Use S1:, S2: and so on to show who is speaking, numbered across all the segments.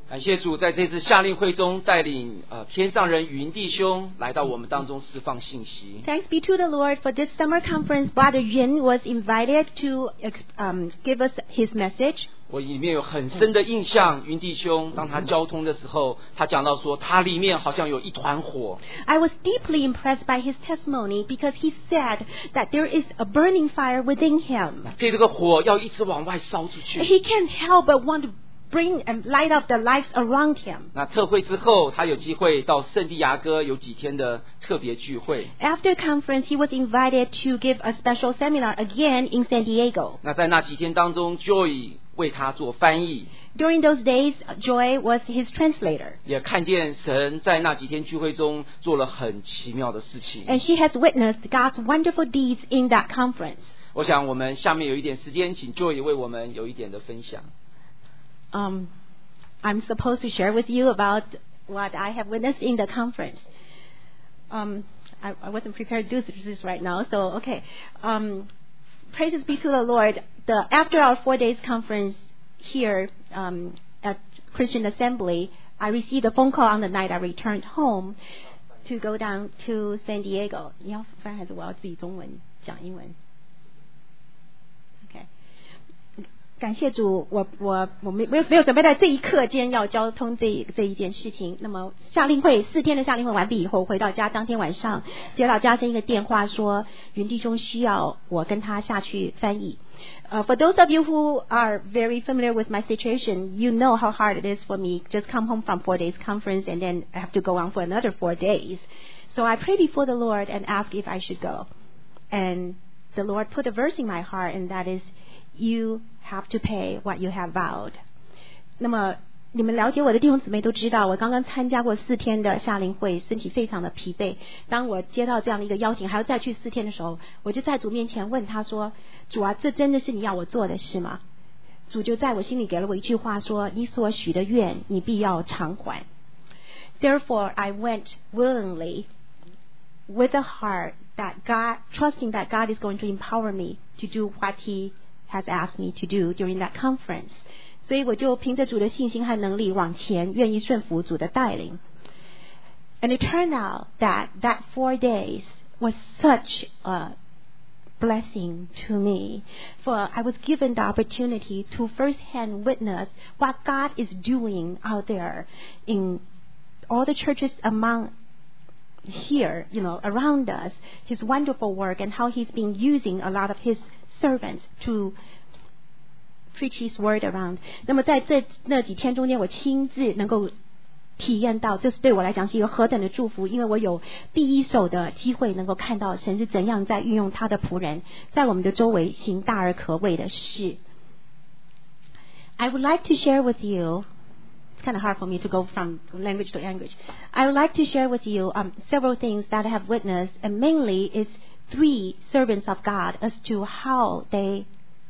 S1: 感谢主，在这次夏令会中带领天上人云弟兄来到我们当中释放信息。
S2: Thanks be to the Lord for this summer conference. Brother Yun was invited to give us his message.
S1: 我里面有很深的印象，云弟兄当他交通的时候，他讲到说，他里面好像有一团火。
S2: I was deeply impressed by his testimony because he said that there is a burning fire within him.
S1: 这个火要一直往外烧出去。
S2: He can't help but want to bring and light up the lives around him.
S1: 那特会之后，他有机会到圣地亚哥有几天的特别聚会。
S2: After conference, he was invited to give a special seminar again in San Diego.
S1: 那在那几天当中 ，Joy 为他做翻译。
S2: During those days, Joy was his translator.
S1: 也看见神在那几天聚会中做了很奇妙的事情。
S2: And she has witnessed God's wonderful deeds in that conference.
S1: 我想我们下面有一点时间，请 Joy 为我们有一点的分享。
S2: I'm supposed to share with you about what I have witnessed in the conference. I wasn't prepared to do this right now, so okay. Praises be to the Lord. After our 4 days conference here at Christian Assembly, I received a phone call on the night I returned home to go down to San Diego. 你要翻还是我要自己中文讲英文？感谢主，我没有准备在这一刻间要交通这一件事情。那么夏令会4天的夏令会完毕以后，回到家当天晚上接到家生一个电话说，云弟兄需要我跟他下去翻译。For those of you who are very familiar with my situation, you know how hard it is for me. Just come home from 4 days conference and then I have to go on for another 4 days. So I prayed before the Lord and asked if I should go. And the Lord put a verse in my heart, and that is, you have to pay what you have vowed. 那么你们了解我的弟兄姊妹都知道，我刚刚参加过4天的夏令会，身体非常的疲惫。当我接到这样的一个邀请，还要再去4天的时候，我就在主面前问他说：“主啊，这真的是你要我做的事吗？”主就在我心里给了我一句话说：“你所许的愿，你必要偿还。” Therefore, I went willingly, with a heart that God, trusting that God is going to empower me to do what He has asked me to do during that conference. 所以我就凭着主的信心和能力往前，愿意顺服主的带领。And it turned out that 4 days was such a blessing to me, for I was given the opportunity to firsthand witness what God is doing out there in all the churches among here, around us, His wonderful work and how He's been using a lot of His servants to preach His word around. 那么在那几天中间，我亲自能够体验到，这是对我来讲是一个何等的祝福，因为我有第一手的机会能够看到神是怎样在运用他的仆人，在我们的周围行大而可畏的事。I would like to share with you, it's kind of hard for me to go from language to language. I would like to share with you several things that I have witnessed, and mainly is 3 servants of God as to how they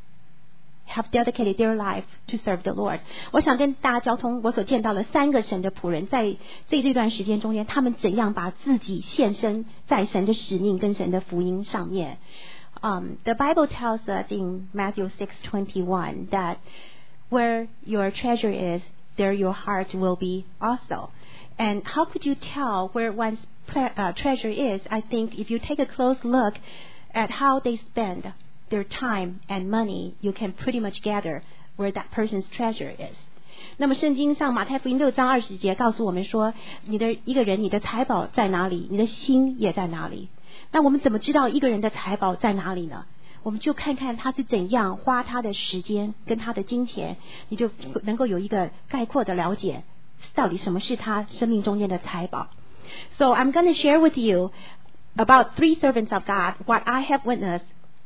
S2: have dedicated their life to serve the Lord. 我想跟大家交通我所见到的3个神的仆人，在这段时间中间，他们怎样把自己献身在神的使命跟神的福音上面。The Bible tells us in Matthew 6:21 that where your treasure is, there your heart will be also. And how could you tell where one's treasure is? I think if you take a close look at how they spend their time and money, you can pretty much gather where that person's treasure is. 那么圣经上马太福音6章20节告诉我们说，一个人你的财宝在哪里，你的心也在哪里。那我们怎么知道一个人的财宝在哪里呢？我们就看看他是怎样花他的时间跟他的金钱，你就能够有一个概括的了解，到底什么是他生命中间的财宝。So I'm going to share with you about 3 servants of God, what I have witnessed,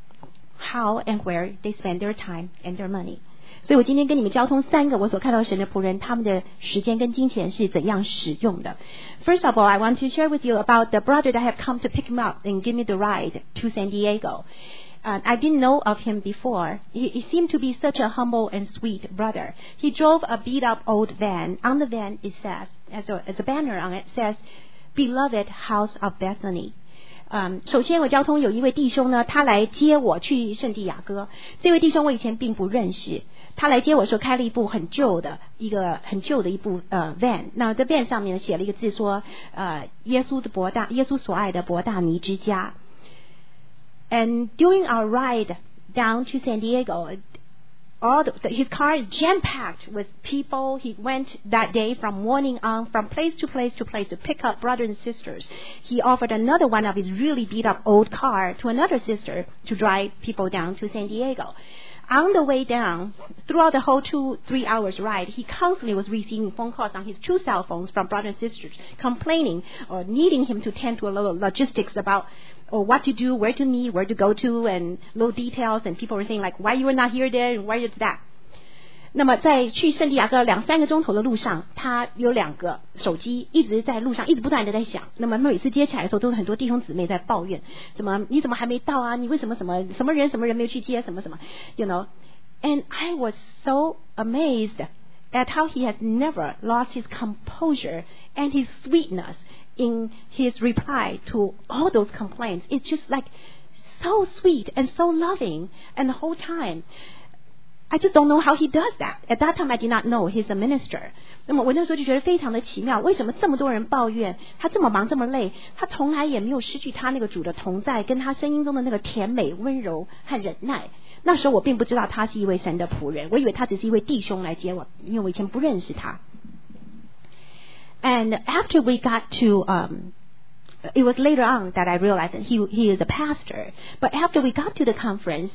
S2: how and where they spend their time and their money. 所以我今天跟你们交通3个我所看到神的仆人，他们的时间跟金钱是怎样使用的。First of all, I want to share with you about the brother that have come to pick him up and give me the ride to San Diego. I didn't know of him before. He seemed to be such a humble and sweet brother. He drove a beat-up old van. On the van, it says, as a banner on it, says, "Beloved House of Bethany." 首先我交通有一位弟兄呢，他来接我去圣地亚哥。这位弟兄我以前并不认识， 他来接我的时候开了一部很旧的一部van， 那这 van 上面写了一个字说耶稣所爱的伯大尼之家。And during our ride down to San Diego, his car is jam-packed with people. He went that day from morning on, from place to place to pick up brothers and sisters. He offered another one of his really beat-up old car to another sister to drive people down to San Diego. On the way down, throughout the whole 2-3 hours ride, he constantly was receiving phone calls on his 2 cell phones from brothers and sisters complaining or needing him to tend to a little logistics about what to do, where to meet, where to go to, and little details. And people were saying like, why you were not here there and why you did that. 那么在去圣地亚哥2-3个钟头的路上，他有2个手机一直在路上一直不断的在响。那么每次接起来的时候，都是很多弟兄姊妹在抱怨，你怎么还没到啊？你为什么什么人没有去接什么？You know, and I was so amazed at how he has never lost his composure and his sweetness in his reply to all those complaints. It's just like so sweet and so loving, and the whole time.I just don't know how he does that. At that time, I did not know he's a minister. 那么我那时候就觉得非常的奇妙，为什么这么多人抱怨他这么忙这么累，他从来也没有失去他那个主的同在，跟他声音中的那个甜美、温柔和忍耐。那时候我并不知道他是一位神的仆人，我以为他只是一位弟兄来接我，因为我以前不认识他。And after we got to,it was later on that I realized that he is a pastor. But after we got to the conference,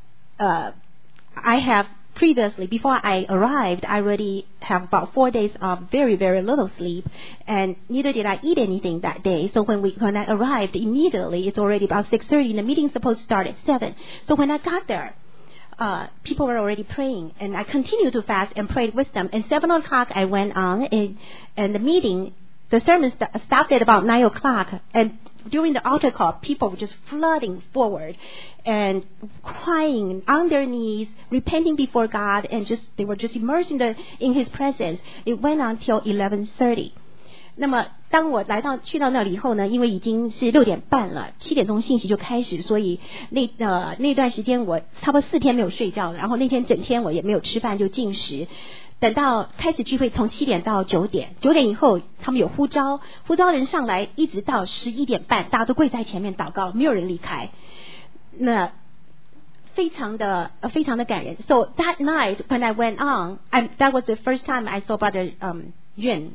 S2: I have previously, before I arrived, I already have about 4 days of very, very little sleep, and neither did I eat anything that day. So when I arrived immediately, it's already about 6:30, and the meeting's supposed to start at 7. So when I got there, people were already praying, and I continued to fast and prayed with them. And 7 o'clock I went on, and the sermon stopped at about 9 o'clock, and during the altar call, people were just flooding forward and crying on their knees, repenting before God, and they were just immersed in His presence. It went on till 11:30. 那么当我去到那里以后呢，因为已经是6点半了，7点钟信息就开始，所以那段时间我差不多4天没有睡觉，然后那天整天我也没有吃饭，就禁食。等到开始聚会，从7点到9点，9点以后他们有呼召人上来，一直到11点半，大家都跪在前面祷告，没有人离开。那非常的感人。So that night when I went on, that was the first time I saw Brother Yun,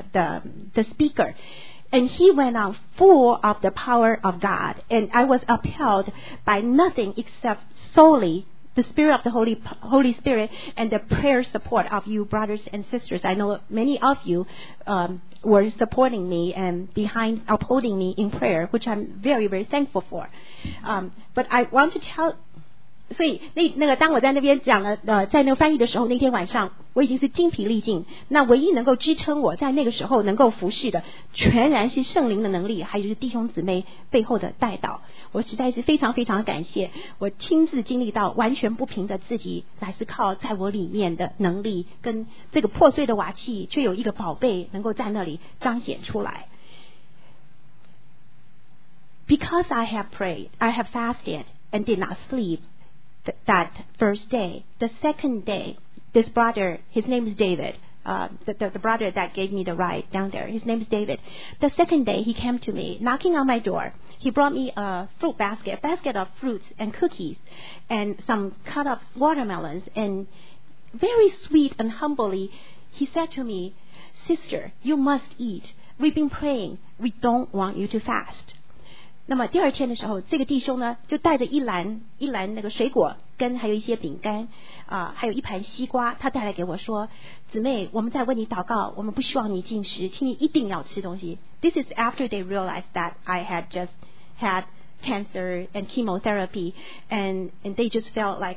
S2: the speaker. And he went on full of the power of God, and I was upheld by nothing except solely the Spirit of the Holy Spirit and the prayer support of you brothers and sisters. I know many of you were supporting me and upholding me in prayer, which I'm very, very thankful for. But I want to tell, 所以那个当我在那边讲了在那个翻译的时候，那天晚上我已经是精疲力尽。那唯一能够支撑我在那个时候能够服侍的，全然是圣灵的能力，还有就是弟兄姊妹背后的带导。我实在是非常非常感谢，我亲自经历到完全不凭着自己，乃是靠在我里面的能力，跟这个破碎的瓦器，却有一个宝贝能够在那里彰显出来。Because I have prayed, I have fasted and did not sleep.That first day. The second day, this brother, his name is David, the brother that gave me the ride down there, his name is David. The second day, he came to me, knocking on my door. He brought me a basket of fruits and cookies, and some cut up watermelons, and very sweet and humbly, he said to me, "Sister, you must eat. We've been praying. We don't want you to fast." 那么第二天的时候，这个弟兄呢就带着一篮那个水果，跟还有一些饼干还有一盘西瓜，他带来给我说：“姊妹，我们在为你祷告，我们不希望你禁食，请你一定要吃东西。” This is after they realized that I had just had cancer and chemotherapy, and they just felt like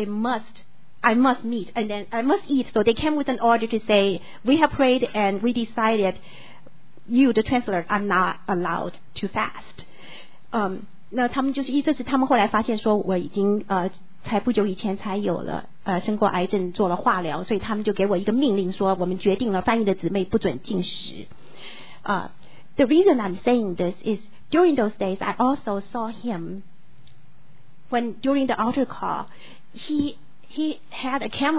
S2: I must meet, and then I must eat. So they came with an order to say, "We have prayed and we decided, you, the translator, are not allowed to fast." 那他们就是这是他们后来发现说我已经才不久以前才有了生过癌症，做了化疗，所以他们就给我一个命令说，我们决定了翻译的姊妹不准禁食。The reason I'm saying this is during those days I also saw him when during the altar call he had a camera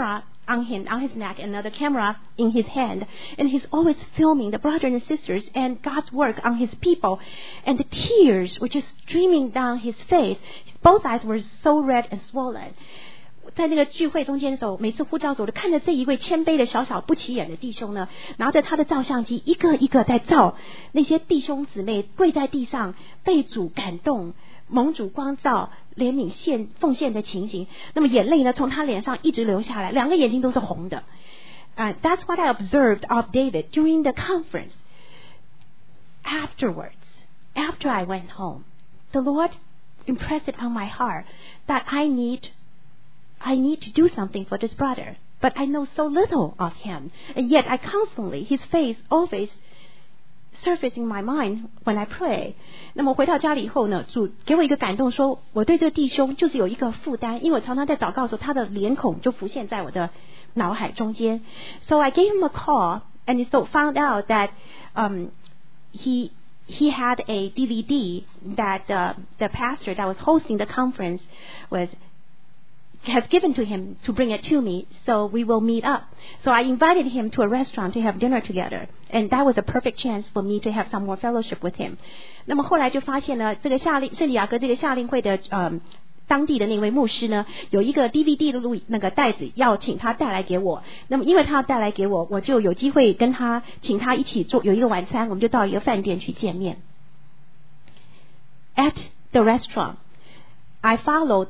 S2: on his neck, another camera in his hand, and he's always filming the brothers and sisters and God's work on his people, and the tears were just streaming down his face. Both eyes were so red and swollen. 在那个聚会中间的时候，每次呼召的时候，我就看着这一位谦卑的小小不起眼的弟兄呢，拿着他的照相机，一个一个在照那些弟兄姊妹跪在地上被主感动、蒙主光照、怜悯奉献的情形。那么眼泪呢，从他脸上一直流下来，两个眼睛都是红的。That's what I observed of David during the conference. Afterwards, after I went home, the Lord impressed it on my heart that I need to do something for this brother, but I know so little of him, and yet I constantly, his face always surface in my mind when I pray. 那么回到家里以后呢，主给我一个感动，说我对这个弟兄就是有一个负担，因为我常常在祷告的时候，他的脸孔就浮现在我的脑海中间。So I gave him a call, and so found out that he had a DVD that the pastor that was hosting the conference has given to him to bring it to me, so we will meet up. So I invited him to a restaurant to have dinner together, and that was a perfect chance for me to have some more fellowship with him. 那么后来就发现呢，这个圣地亚哥这个夏令会的当地的那位牧师呢，有一个 DVD 的那个袋子要请他带来给我。那么因为他要带来给我，我就有机会跟他请他一起有一个晚餐，我们就到一个饭店去见面。At the restaurant, I followed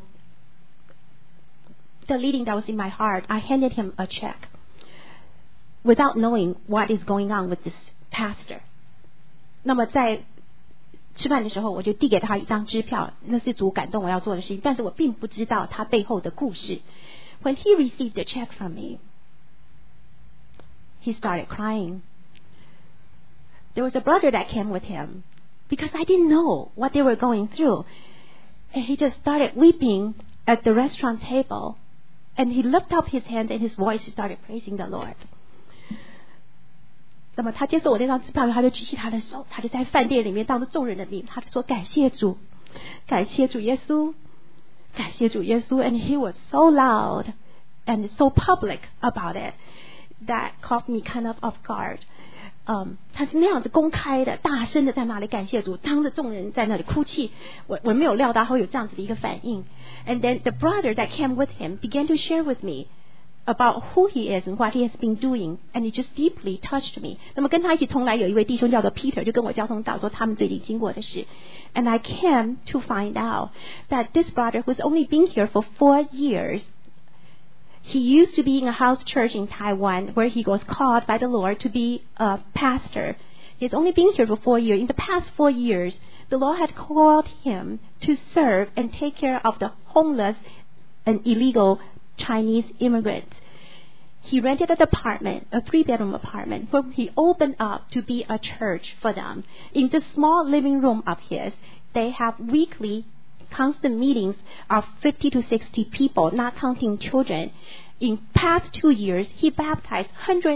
S2: the leading that was in my heart. I handed him a check without knowing what is going on with this pastor. 那么在吃饭的时候，我就递给他一张支票，那是主感动我要做的事情，但是我并不知道他背后的故事。When he received the check from me, he started crying. There was a brother that came with him because I didn't know what they were going through, and he just started weeping at the restaurant table, and he lifted up his hands and his voice started praising the Lord. 那么他接受我那张支票，他就举起他的手，他就在饭店里面当着众人的面，他就说感谢主，感谢主耶稣，感谢主耶稣。And he was so loud and so public about it that caught me kind of off guard. 他是那样子公开的、大声的在那里感谢主，当着众人在那里哭泣。我没有料到他会有这样子的一个反应。And then the brother that came with him began to share with me about who he is and what he has been doing, and it just deeply touched me. 那么跟他一起同来有一位弟兄叫做 Peter， 就跟我交通道说他们最近经过的事。And I came to find out that this brother who's only been here for 4 years, he used to be in a house church in Taiwan where he was called by the Lord to be a pastor. He's only been here for 4 years. In the past 4 years, the Lord had called him to serve and take care of the homeless and illegal Chinese immigrants. He rented an apartment, a 3-bedroom apartment, where he opened up to be a church for them. In this small living room of his, they have weekly constant meetings of 50 to 60 people, not counting children. In past 2 years, he baptized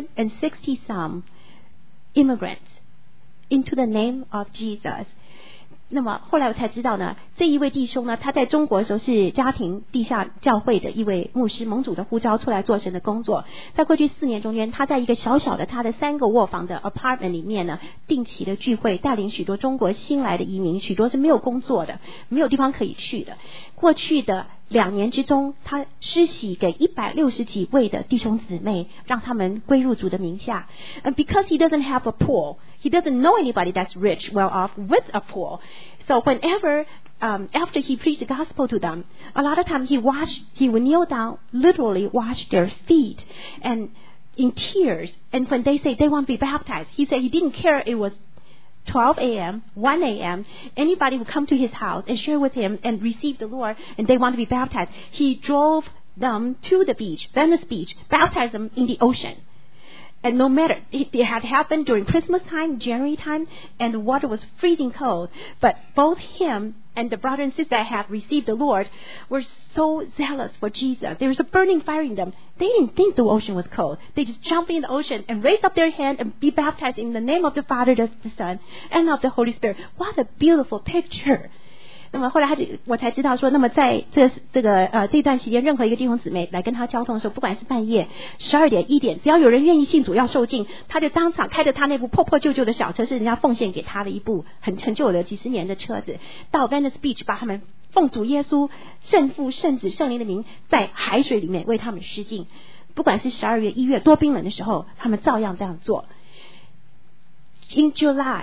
S2: 160 some immigrants into the name of Jesus. 那么后来我才知道呢，这一位弟兄呢，他在中国的时候是家庭地下教会的一位牧师，蒙主的呼召出来做神的工作。在过去4年中间，他在一个小小的他的3个卧房的 apartment 里面呢，定期的聚会，带领许多中国新来的移民，许多是没有工作的，没有地方可以去的。过去的2年之中，他施洗给160几位的弟兄姊妹，让他们归入主的名下。And because he doesn't have a pool, he doesn't know anybody that's rich, well off with a pool. So whenever after he preached the gospel to them, a lot of times he would kneel down, literally wash their feet, and in tears. And when they say they want to be baptized, he said he didn't care it was 12 a.m., 1 a.m., anybody would come to his house and share with him and receive the Lord, and they want to be baptized. He drove them to the beach, Venice Beach, baptized them in the ocean. And no matter, it had happened during Christmas time, January time, and the water was freezing cold. But both him and the brother and sister that have received the Lord were so zealous for Jesus. There was a burning fire in them. They didn't think the ocean was cold. They just jumped in the ocean and raised up their hand and be baptized in the name of the Father, the Son, and of the Holy Spirit. What a beautiful picture. 那么后来我才知道说，那么在这段期间，任何一个弟兄姊妹来跟他交通的时候，不管是半夜12点1点，只要有人愿意信主要受浸，他就当场开着他那部破破旧旧的小车，是人家奉献给他的一部很旧的几十年的车子，到 Venice Beach 把他们奉主耶稣圣父圣子圣灵的名在海水里面为他们施浸。不管是12月1月多冰冷的时候，他们照样这样做。In July,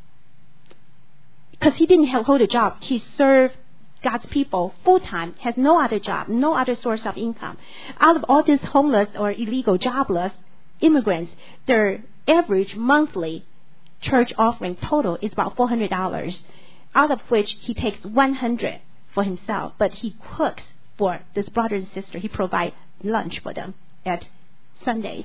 S2: because he didn't hold a job, he served God's people full time, has no other job, no other source of income. Out of all these homeless or illegal jobless immigrants, their average monthly church offering total is about $400, out of which he takes $100 for himself, but he cooks for this brother and sister. He provides lunch for them at Sundays.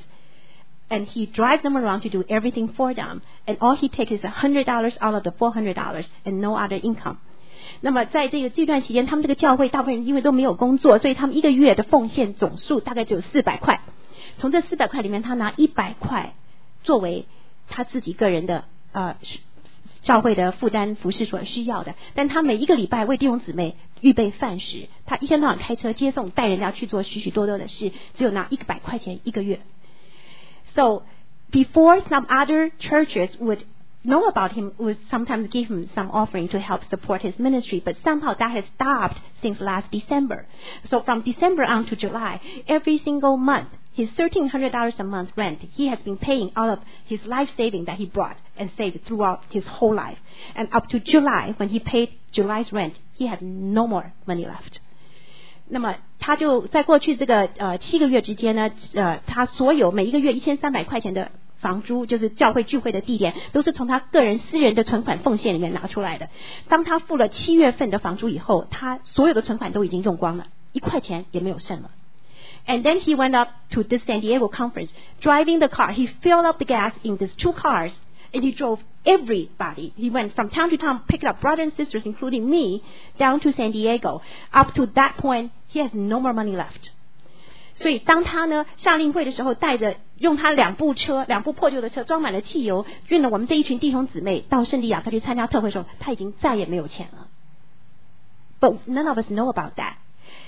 S2: And he drives them around to do everything for them. And all he takes is $100 out of the $400 and no other income. 那么在这段期间，他们这个教会大部分人因为都没有工作，所以他们一个月的奉献总数大概只有400块。从这400块里面，他拿100块作为他自己个人的教会的负担服事所需要的。但他每一个礼拜为弟兄姊妹预备饭食，他一天到晚开车接送，带人家去做许许多多的事，只有拿100块钱一个月。So before some other churches would know about him, would sometimes give him some offering to help support his ministry, but somehow that has stopped since last December. So from December on to July, every single month, his $1,300 a month rent, he has been paying out of his life saving that he brought and saved throughout his whole life. And up to July, when he paid July's rent, he had no more money left. 那么他就在过去这个7个月之间呢，他所有每一个月1300块钱的房租，就是教会聚会的地点，都是从他个人私人的存款奉献里面拿出来的。当他付了7月份的房租以后，他所有的存款都已经用光了，1块钱也没有剩了。And then he went up to this San Diego conference. Driving the car, he filled up the gas in these 2 cars, and he drove everybody. He went from town to town, picked up brothers and sisters, including me, down to San Diego. Up to that point, he has no more money left. 所以当他呢夏令会的时候，用他2部破旧的车装满了汽油，运了我们这一群弟兄姊妹到圣地亚哥去参加特会的时候，他已经再也没有钱了。But none of us know about that.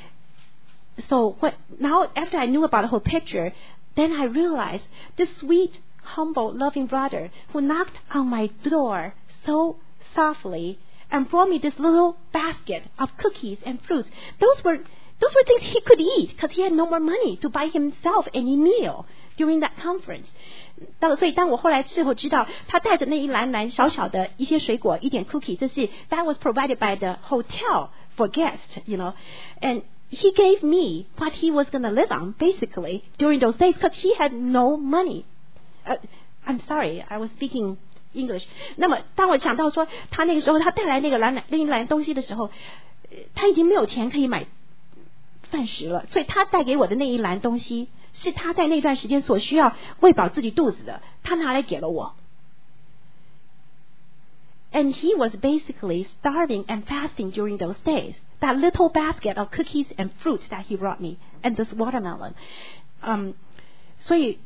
S2: So now after I knew about the whole picture, then I realized this sweet, humble, loving brother who knocked on my door so softly and brought me this little basket of cookies and fruits. Those were things he could eat because he had no more money to buy himself any meal during that conference. 所以当我后来事后知道，他带着那一篮小小的一些水果，一点 cookie， that was provided by the hotel for guests, and he gave me what he was going to live on, basically, during those days, because he had no money. I'm sorry, I was speaking English. 那么当我想到说他那个时候他带来那个另一篮东西的时候，他已经没有钱可以买饭食了，所以他带给我的那一篮东西是他在那段时间所需要喂饱自己肚子的，他拿来给了我。And he was basically starving and fasting during those days. That little basket of cookies and fruit that he brought me, and this watermelon. 所以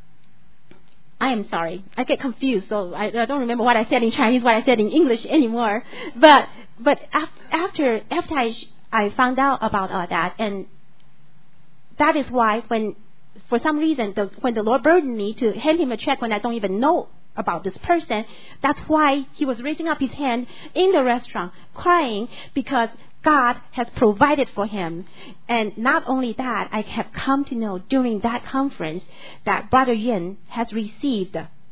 S2: I am sorry. I get confused, so I don't remember what I said in Chinese, what I said in English anymore. But after I found out about all that, and that is why for some reason when the Lord burdened me to hand him a check when I don't even know about this person, that's why he was raising up his hand in the restaurant crying because God has provided for him. And not only that, I have come to know during that conference that Brother Yin has received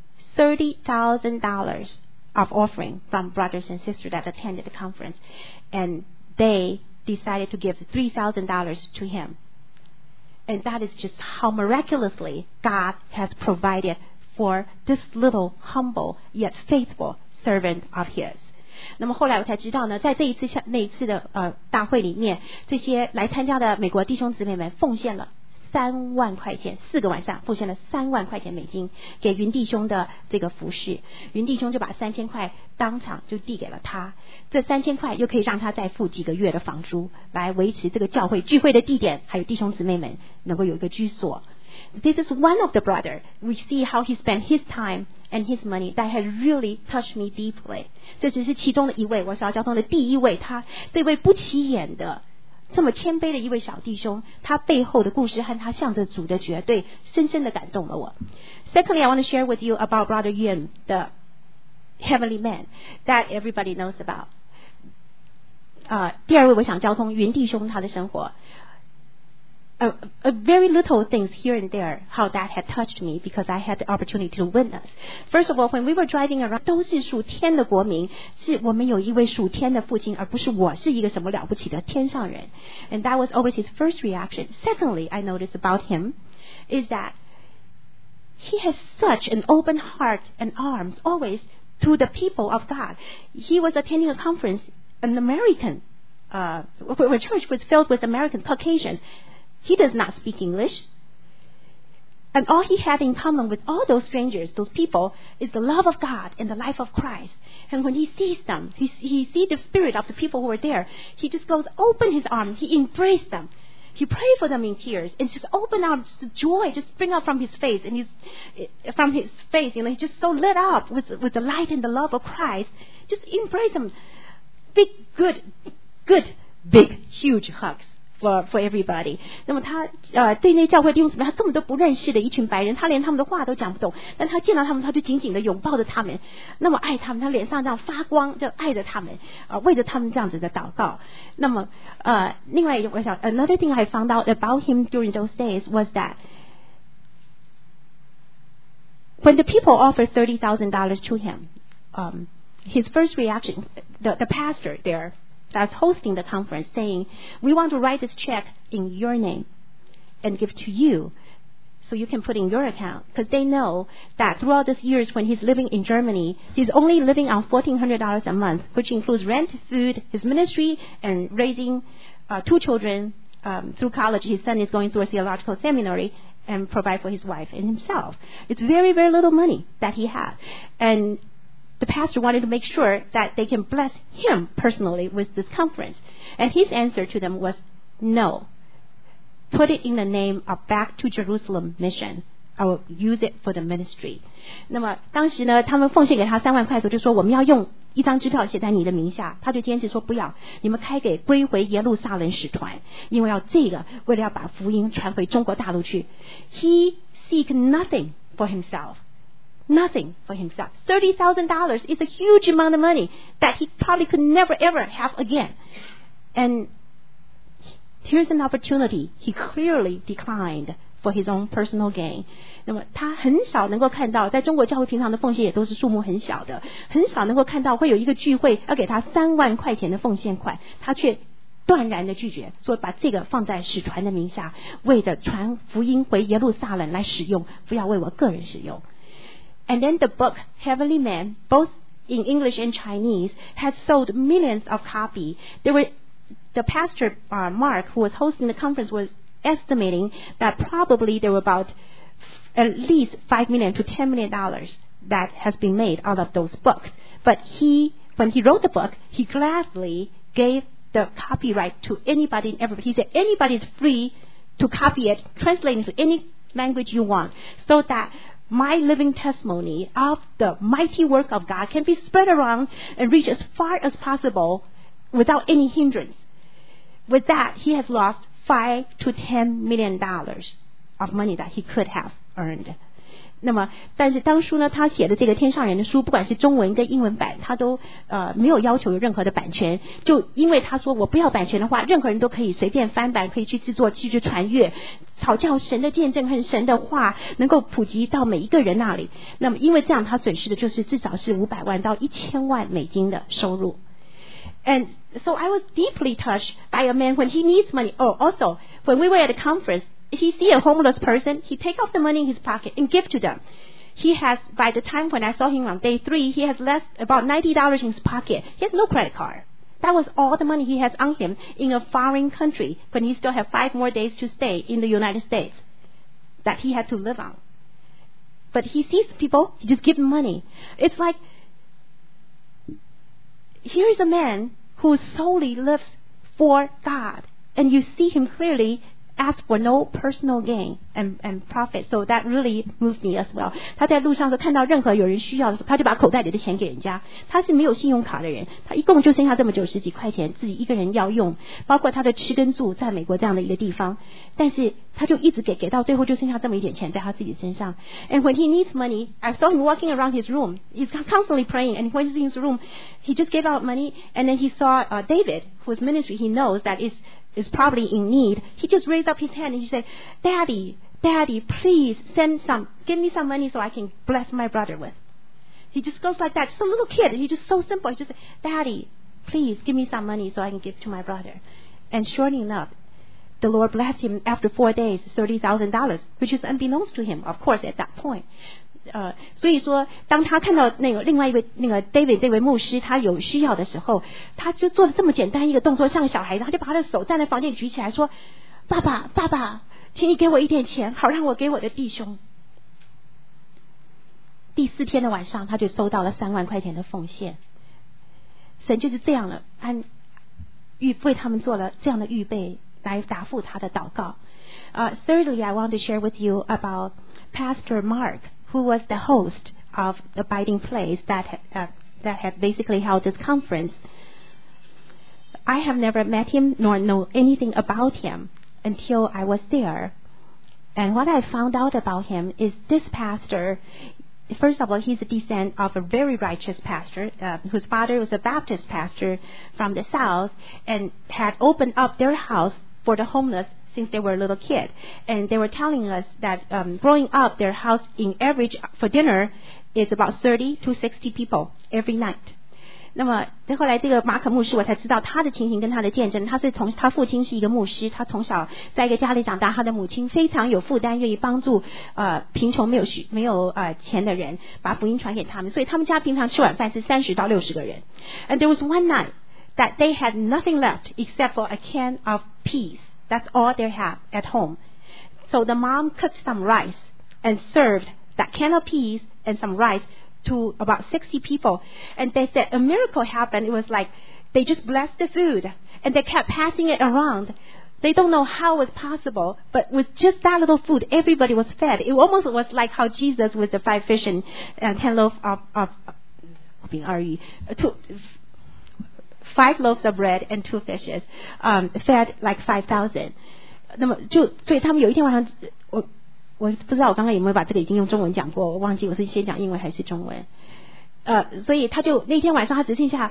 S2: $30,000 of offering from brothers and sisters that attended the conference. And they decided to give $3,000 to him. And that is just how miraculously God has provided for this little humble yet faithful servant of his. 那么后来我才知道呢，在那一次的大会里面，这些来参加的美国弟兄姊妹们奉献了3万块钱，4个晚上奉献了3万块钱美金给云弟兄的这个服事。云弟兄就把3000块当场就递给了他，这3000块又可以让他再付几个月的房租，来维持这个教会聚会的地点，还有弟兄姊妹们能够有一个居所。 This is one of the brother. We see how he spent his time and his money that has really touched me deeply. 这只是其中的一位，我想要交通的第一位，他这位不起眼的这么谦卑的一位小弟兄，他背后的故事和他向着主的绝对，深深的感动了我。Secondly, I want to share with you about Brother Yuan, the heavenly man that everybody knows about. 第二位我想交通云弟兄他的生活。A very little things here and there, how that had touched me because I had the opportunity to witness. First of all, when we were driving around, 都是属天的国民，是我们有一位属天的父亲，而不是我是一个什么了不起的天上人。And that was always his first reaction. Secondly, I noticed about him is that he has such an open heart and arms always to the people of God. He was attending a conference, an American, where church was filled with American Caucasians. He does not speak English. And all he had in common with all those strangers, those people, is the love of God and the life of Christ. And when he sees them, he sees the spirit of the people who are there, he just goes, open his arms, he embraced them. He prayed for them in tears and just open arms, the joy just spring out from his face. And he's just so lit up with the light and the love of Christ. Just embrace them. Big, good, big, huge hugs. For everybody. 那么他对那教会弟兄姊妹他根本都不认识的一群白人，他连他们的话都讲不懂，但他见到他们他就紧紧的拥抱着他们，那么爱他们，他脸上这样发光，就爱着他们，为着他们这样子的祷告。那么另外我想 another thing I found out about him during those days was that when the people offered $30,000 to him, his first reaction, the pastor there that's hosting the conference saying, we want to write this check in your name and give to you so you can put in your account. Because they know that throughout these years when he's living in Germany, he's only living on $1,400 a month, which includes rent, food, his ministry, and raising 2 children through college. His son is going through a theological seminary and provide for his wife and himself. It's very, very little money that he had. And the pastor wanted to make sure that they can bless him personally with this conference. And his answer to them was, no. Put it in the name of Back to Jerusalem Mission. I will use it for the ministry. 那么当时呢，他们奉献给他3万块的时候，就说我们要用一张支票写在你的名下。他就坚持说不要，你们开给归回耶路撒冷使团，因为要这个，为了要把福音传回中国大陆去。He seek nothing for himself.Nothing for himself. $30,000 is a huge amount of money that he probably could never ever have again. And here's an opportunity he clearly declined for his own personal gain. 那么他很少能够看到，在中国教会平常的奉献也都是数目很小的，很少能够看到会有一个聚会要给他3万块钱的奉献款，他却断然的拒绝，说把这个放在使团的名下，为着传福音回耶路撒冷来使用，不要为我个人使用。And then the book, Heavenly Man, both in English and Chinese, has sold millions of copies. The pastor, Mark, who was hosting the conference, was estimating that probably there were about at least $5 million to $10 million that has been made out of those books. But when he wrote the book, he gladly gave the copyright to anybody and everybody. He said anybody is free to copy it, translate it into any language you want, so that my living testimony of the mighty work of God can be spread around and reach as far as possible without any hindrance. With that, he has lost $5 to $10 million of money that he could have earned. 那么，但是当初呢，他写的这个天上人的书，不管是中文跟英文版，他都没有要求有任何的版权。就因为他说我不要版权的话，任何人都可以随便翻版，可以去制作，去传阅，好叫神的见证和神的话能够普及到每一个人那里。那么，因为这样，他损失的就是至少是500万到1000万美金的收入。And so I was deeply touched by a man when he needs money. Oh, also, when we were at a conference,if he see a homeless person, he take off the money in his pocket and give to them. He has, by the time when I saw him on day 3, he has left about $90 in his pocket. He has no credit card. That was all the money he has on him in a foreign country when he still have 5 more days to stay in the United States that he had to live on. But he sees people, he just give them money. It's like, here is a man who solely lives for God. And you see him clearly asked for no personal gain and profit. So that really moved me as well. 他在路上说看到任何有人需要的时候，他就把口袋里的钱给人家。他是没有信用卡的人，他一共就剩下这么90几块钱，自己一个人要用，包括他的吃跟住，在美国这样的一个地方，但是他就一直给到最后就剩下这么一点钱在他自己身上。And when he needs money, I saw him walking around his room. He's constantly praying, and when he's in his room, he just gave out money. And then he saw David, whose ministry he knows that is probably in need. He just raised up his hand and he said, Daddy, please give me some money so I can bless my brother with. He just goes like that. Some little kid, he's just so simple. He just said, Daddy, please give me some money so I can give to my brother. And sure enough, the Lord blessed him after 4 days, $30,000, which is unbeknownst to him, of course, at that point. 所以说当他看到那个另外一位那个 David 这位牧师他有需要的时候，他就做了这么简单一个动作，像个小孩子，他就把他的手站在房间举起来说，爸爸，请你给我一点钱，好让我给我的弟兄。第4天的晚上，他就收到了3万块钱的奉献。神就是这样了，为他们做了这样的预备，来答复他的祷告。Thirdly, I want to share with you about Pastor Mark, who was the host of the Abiding Place that had basically held this conference. I have never met him nor know anything about him until I was there. And what I found out about him is this pastor, first of all, he's a descendant of a very righteous pastor, whose father was a Baptist pastor from the South and had opened up their house for the homeless since they were a little kid. And they were telling us that growing up, their house in average for dinner is about 30 to 60 people every night. 那么后来这个马可牧师我才知道他的情形跟他的见证，他父亲是一个牧师，他从小在一个家里长大，他的母亲非常有负担，愿意帮助贫穷没有钱的人，把福音传给他们，所以他们家平常吃晚饭是30到60个人。And there was one night that they had nothing left except for a can of peas. That's all they have at home. So the mom cooked some rice and served that can of peas and some rice to about 60 people. And they said a miracle happened. It was like they just blessed the food and they kept passing it around. They don't know how it was possible, but with just that little food, everybody was fed. It almost was like how Jesus with the 5 fish and 10 loaves of 5 loaves of bread and 2 fishes, fed like 5,000. 那么所以他们有一天晚上，我不知道我刚刚有没有把这个已经用中文讲过，我忘记我是先讲英文还是中文。所以他就那天晚上他只剩下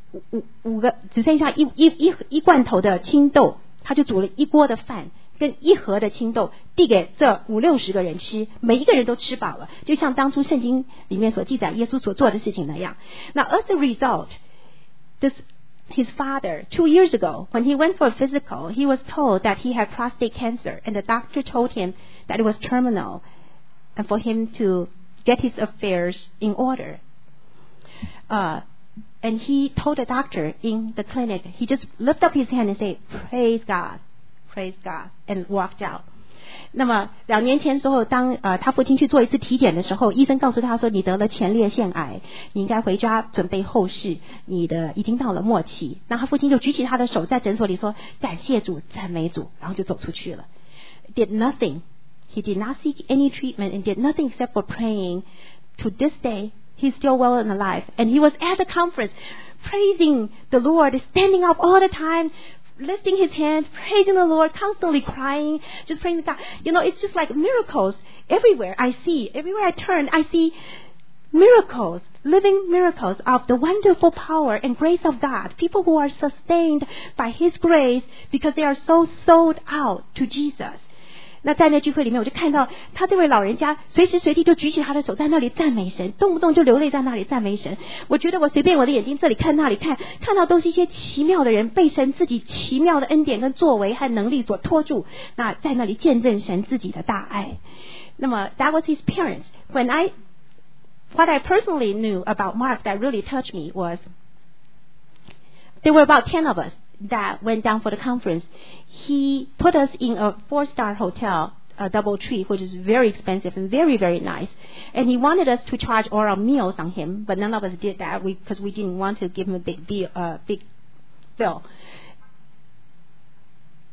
S2: 一罐头的青豆，他就煮了一锅的饭跟1盒的青豆，递给这50-60个人吃，每一个人都吃饱了，就像当初圣经里面所记载耶稣所做的事情那样。Now as a result, his father, 2 years ago, when he went for a physical, he was told that he had prostate cancer, and the doctor told him that it was terminal, and for him to get his affairs in order. And he told the doctor in the clinic, he just lifted up his hand and said, Praise God, and walked out. 那么2年前的时候，当他父亲去做一次体检的时候，医生告诉他说你得了前列腺癌，你应该回家准备后事，你的已经到了末期。那他父亲就举起他的手在诊所里说感谢主，赞美主，然后就走出去了。Did nothing. He did not seek any treatment and did nothing except for praying. To this day, he's still well and alive. And he was at the conference praising the Lord, standing up all the time, lifting his hands, praising the Lord, constantly crying, just praying to God. You know, it's just like miracles everywhere everywhere I turn, I see miracles, living miracles of the wonderful power and grace of God. People who are sustained by His grace because they are so sold out to Jesus. 那在那聚会里面，我就看到他这位老人家随时随地就举起他的手在那里赞美神，动不动就流泪在那里赞美神。我觉得我随便我的眼睛这里看那里看到都是一些奇妙的人，被神自己奇妙的恩典跟作为和能力所拖住，那在那里见证神自己的大爱。那么 that was his parents. What I personally knew about Mark that really touched me was there were about 10 of us that went down for the conference. He put us in a 4-star hotel, a DoubleTree, which is very expensive and very, very nice. And he wanted us to charge all our meals on him, but none of us did that because we didn't want to give him a big bill.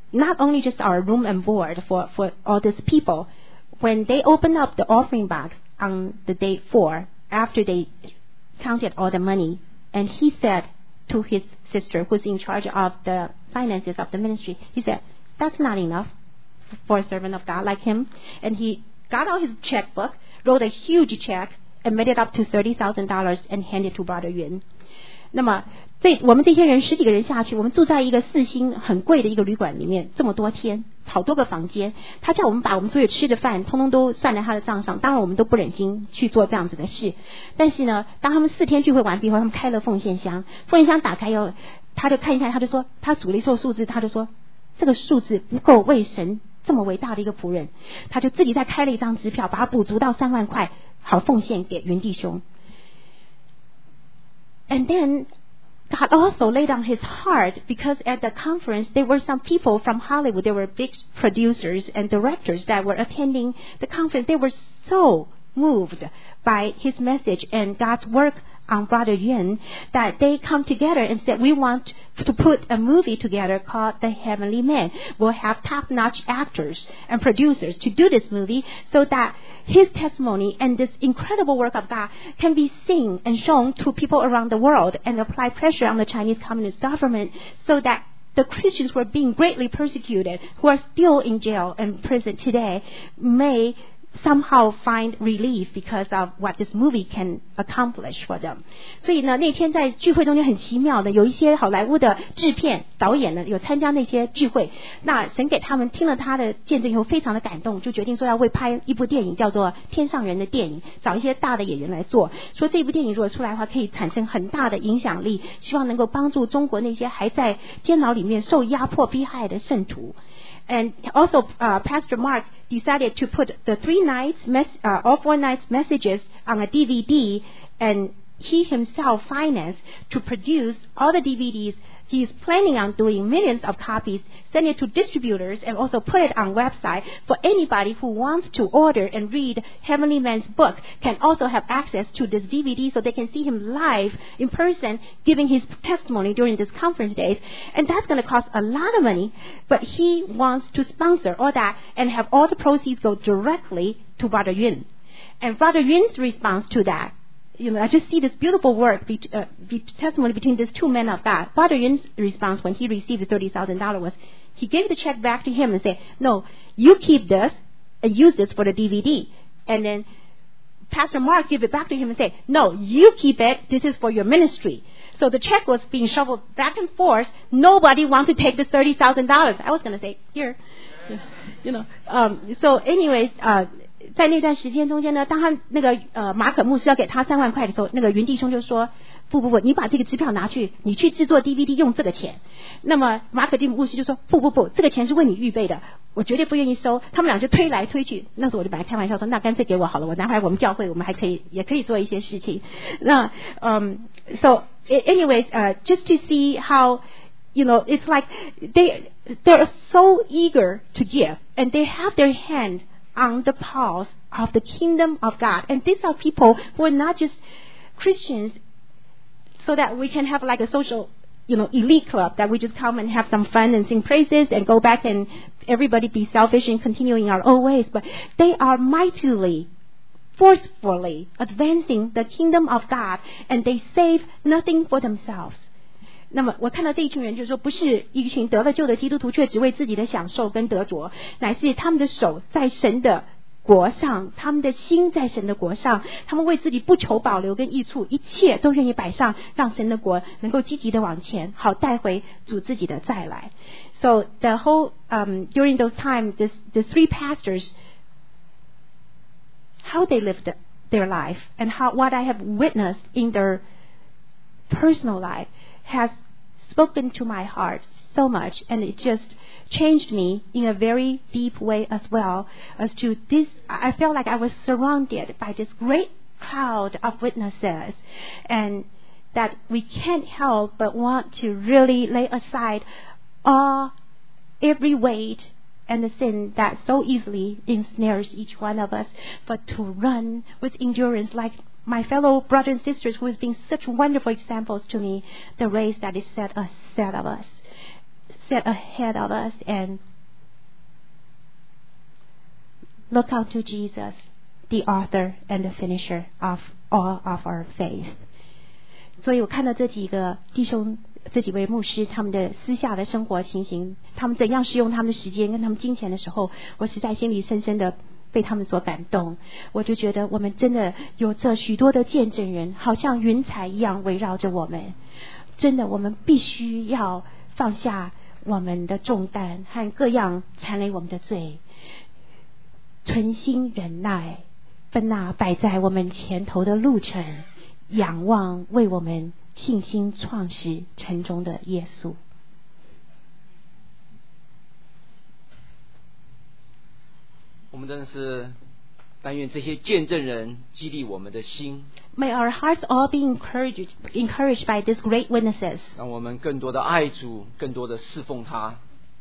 S2: not only just our room and board for all these people, when they opened up the offering box on the day 4, after they counted all the money, and he said to his sister, who's in charge of the finances of the ministry, he said, that's not enough for a servant of God like him. And he got out his checkbook, wrote a huge check, and made it up to $30,000 and handed it to Brother Yun. 那么我们这些人10几个人下去，我们住在一个4星很贵的一个旅馆里面，这么多天，好多个房间。他叫我们把我们所有吃的饭通通都算在他的账上，当然我们都不忍心去做这样子的事。但是呢，当他们4天聚会完毕后，他们开了奉献箱，奉献箱打开以后，他就看一看，他就说，他数了一数数字，他就说这个数字不够为神这么伟大的一个仆人，他就自己再开了一张支票，把它补足到3万块，好奉献给云弟兄。And then God also laid on his heart, because at the conference there were some people from Hollywood. There were big producers and directors that were attending the conference. They were so moved by his message and God's work on Brother Yun that they come together and said, we want to put a movie together called The Heavenly Man. We'll have top-notch actors and producers to do this movie so that his testimony and this incredible work of God can be seen and shown to people around the world, and apply pressure on the Chinese Communist government so that the Christians who are being greatly persecuted, who are still in jail and prison today, may somehow find relief because of what this movie can accomplish for them. 所以呢，那天在聚会中间很奇妙的，有一些好莱坞的制片导演呢有参加那些聚会。那神给他们听了他的见证以后，非常的感动，就决定说要为拍一部电影叫做《天上人》的电影，找一些大的演员来做。说这部电影如果出来的话，可以产生很大的影响力，希望能够帮助中国那些还在监牢里面受压迫逼害的圣徒。And also, Pastor Mark decided to put the 3 nights, all 4 nights messages on a DVD, and he himself financed to produce all the DVDs. He is planning on doing millions of copies, send it to distributors, and also put it on website for anybody who wants to order and read Heavenly Man's book can also have access to this DVD so they can see him live in person giving his testimony during this conference days. And that's going to cost a lot of money, but he wants to sponsor all that and have all the proceeds go directly to Brother Yun. And Brother Yun's response to that, I just see this beautiful work, testimony between these 2 men of God. Brother Yun's response when he received the $30,000 was, he gave the check back to him and said, no, you keep this and use this for the DVD. And then Pastor Mark gave it back to him and said, no, you keep it, this is for your ministry. So the check was being shuffled back and forth. Nobody wanted to take the $30,000. I was going to say, here, so anyways, 在那段时间中间呢，当他那个马可牧师要给他3万块的时候，那个云弟兄就说不，你把这个支票拿去，你去制作 DVD 用这个钱。那么马可牧师就说不，这个钱是为你预备的，我绝对不愿意收。他们俩就推来推去，那时候我就本来开玩笑说，那干脆给我好了，我拿回来我们教会，我们也可以做一些事情。那so anyways, just to see how it's like they're so eager to give, and they have their hand on the pulse of the kingdom of God. And these are people who are not just Christians so that we can have like a social, elite club that we just come and have some fun and sing praises and go back and everybody be selfish and continue in our own ways. But they are mightily, forcefully advancing the kingdom of God, and they save nothing for themselves. 那么我看到这一群人就是说，不是一群得了救的基督徒，却只为自己的享受跟得着，乃是他们的手在神的国上，他们的心在神的国上，他们为自己不求保留跟益处，一切都愿意摆上，让神的国能够积极的往前，好带回主自己的再来。So the whole during those times, the 3 pastors, how they lived their life and what I have witnessed in their personal life has spoken to my heart so much, and it just changed me in a very deep way as well. As to this, I felt like I was surrounded by this great cloud of witnesses, and that we can't help but want to really lay aside every weight and the sin that so easily ensnares each one of us, but to run with endurance like my fellow brothers and sisters who has been such wonderful examples to me, the race that is set ahead of us. set ahead of us and look out to Jesus, the author and the finisher of all of our faith. 所以我看到这几个弟兄，这几位牧师他们的私下的生活情形，他们怎样使用他们的时间跟他们金钱的时候，我实在心里深深的被他们所感动。我就觉得我们真的有这许多的见证人，好像云彩一样围绕着我们。真的，我们必须要放下我们的重担和各样缠累我们的罪，存心忍耐，分那摆在我们前头的路程，仰望为我们信心创始成终的耶稣。
S1: 我们真的是但愿这些见证人激励我们的心。
S2: May our hearts all be encouraged by these great witnesses.
S1: 让我们更多的爱主，更多的侍奉他。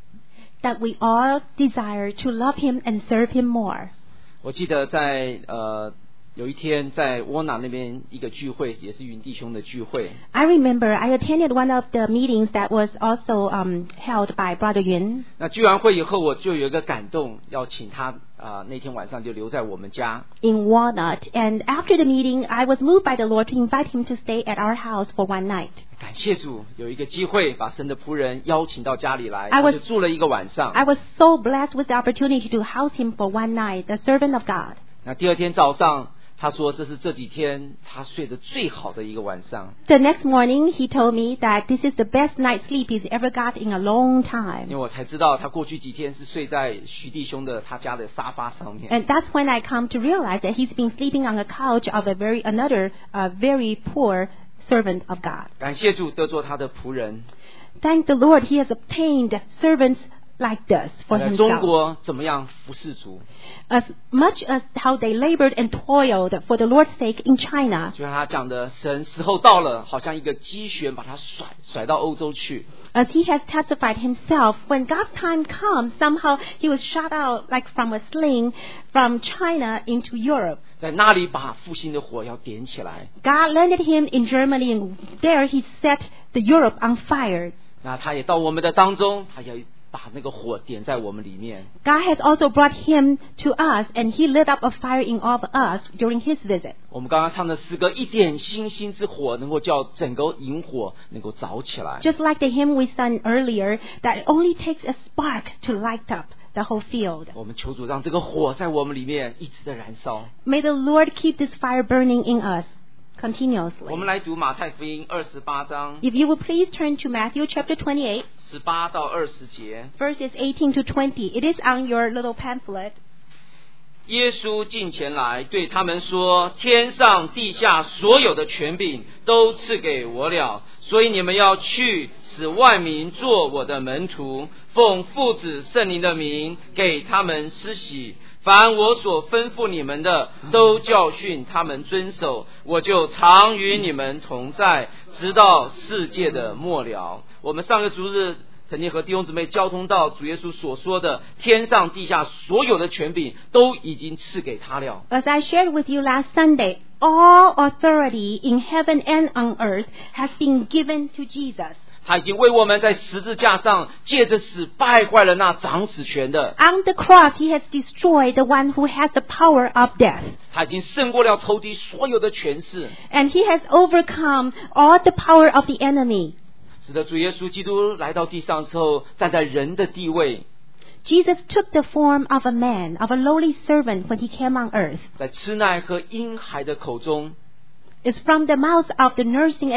S2: That we all desire to love Him and serve Him more.
S1: 我记得在有一天在窝拿那边一个聚会，也是云弟兄的聚会。
S2: I remember I attended one of the meetings that was also held by Brother Yun.
S1: 那聚完会以后，我就有一个感动，要请他那天晚上就留在我们家。
S2: In Walnut, and after the meeting, I was moved by the Lord to invite him to stay at our house for one night.
S1: 感谢主，有一个机会把神的仆人邀请到家里来，
S2: I was-
S1: 他就住了一个晚上。
S2: I was so blessed with the opportunity to house him for one night, the servant of God.
S1: 那第二天早上，他说这是这几天他睡得最好的一个晚上。
S2: The next morning, he told me that this is the best night's sleep he's ever got in a long
S1: 因为
S2: time.
S1: 我才知道他过去几天是睡在徐弟兄的他家的沙发上面。
S2: And that's when I come to realize that he's been sleeping on the couch of another very poor servant of God.
S1: 感谢主，得做他的仆人。
S2: Thank the Lord, he has obtained servants like this for
S1: 在中
S2: himself.
S1: 国怎么样服侍主？
S2: As much as how they labored and toiled for the Lord's sake in China,
S1: 就像他讲的，神时候到了，好像一个机旋把他甩到欧洲去。
S2: as he has testified himself, when God's time comes, somehow he was shot out like from a sling from China into Europe.
S1: 在那里把复兴的火要点起来。
S2: God landed him in Germany, and there he set the Europe on fire.
S1: 那他也到我们的当中，他要把那个火点在我们里面。
S2: God has also brought him to us, and he lit up a fire in all of us during his visit.
S1: 我们刚刚唱的诗歌，一点星星之火，能够叫整个萤火能够着起来。
S2: Just like the hymn we sang earlier, that only takes a spark to light up the whole field.
S1: 我们求主让这个火在我们里面一直的燃烧。
S2: May the Lord keep this fire burning in us
S1: 我
S2: continuously.
S1: 们来读马太福音28章
S2: If you would please turn to Matthew chapter 28,
S1: 18到20节。
S2: verses 18 to 20. It is on your little pamphlet.
S1: 耶稣近前来对他们说，天上地下所有的权柄都赐给我了，所以你们要去，使万民做我的门徒，奉父子圣灵的名给他们施洗，凡我所吩咐你们的，都教训他们遵守，我就常与你们同在，直到世界的末了。我们上个主日曾经和弟兄姊妹交通到主耶稣所说的天上地下所有的权柄都已经赐给他了。
S2: As I shared with you last Sunday, all authority in heaven and on earth has been given to Jesus.
S1: 他已经为我们在十字架上借着死败坏了那掌死权的，
S2: On the cross, he has destroyed the one who has the power of death.
S1: 他已经胜过了仇敌所有的权势，
S2: And he has overcome all the power of the enemy.
S1: 使得主耶稣基督来到地上之后，站在人的地位，
S2: Jesus took the form of a man, of a lowly servant when he came on earth.
S1: 在吃奶和婴孩的口中，
S2: It's from the mouth of the nursing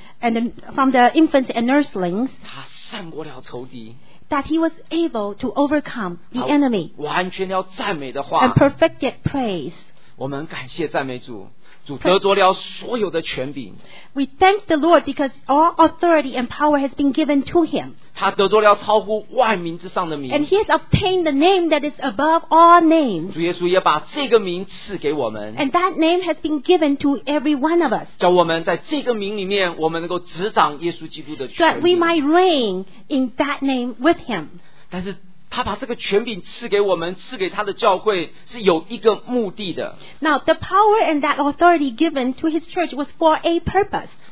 S2: from the infants and nurslings
S1: 他胜过了仇敌，
S2: that he was able to overcome the
S1: 他
S2: enemy
S1: 完全了赞美的
S2: and
S1: 话。
S2: perfected praise.
S1: 我们感谢赞美主，主得着了所有的权柄，
S2: We thank the Lord because all authority and power has been given to him.
S1: 他得着了超乎万民之上的
S2: And
S1: 名。
S2: he has obtained the name that is above all names.
S1: 主耶稣也把这个名赐给我们，
S2: And that name has been given to every one of us,
S1: 叫我们在这个名里面，我们能够执掌耶稣基督的
S2: so that
S1: 权
S2: we
S1: 柄。
S2: might reign in that name with him.
S1: 但是他把这个权柄赐给我们，赐给他的教会是有一个目的的。
S2: Now, the power and that authority given to his church was for a purpose.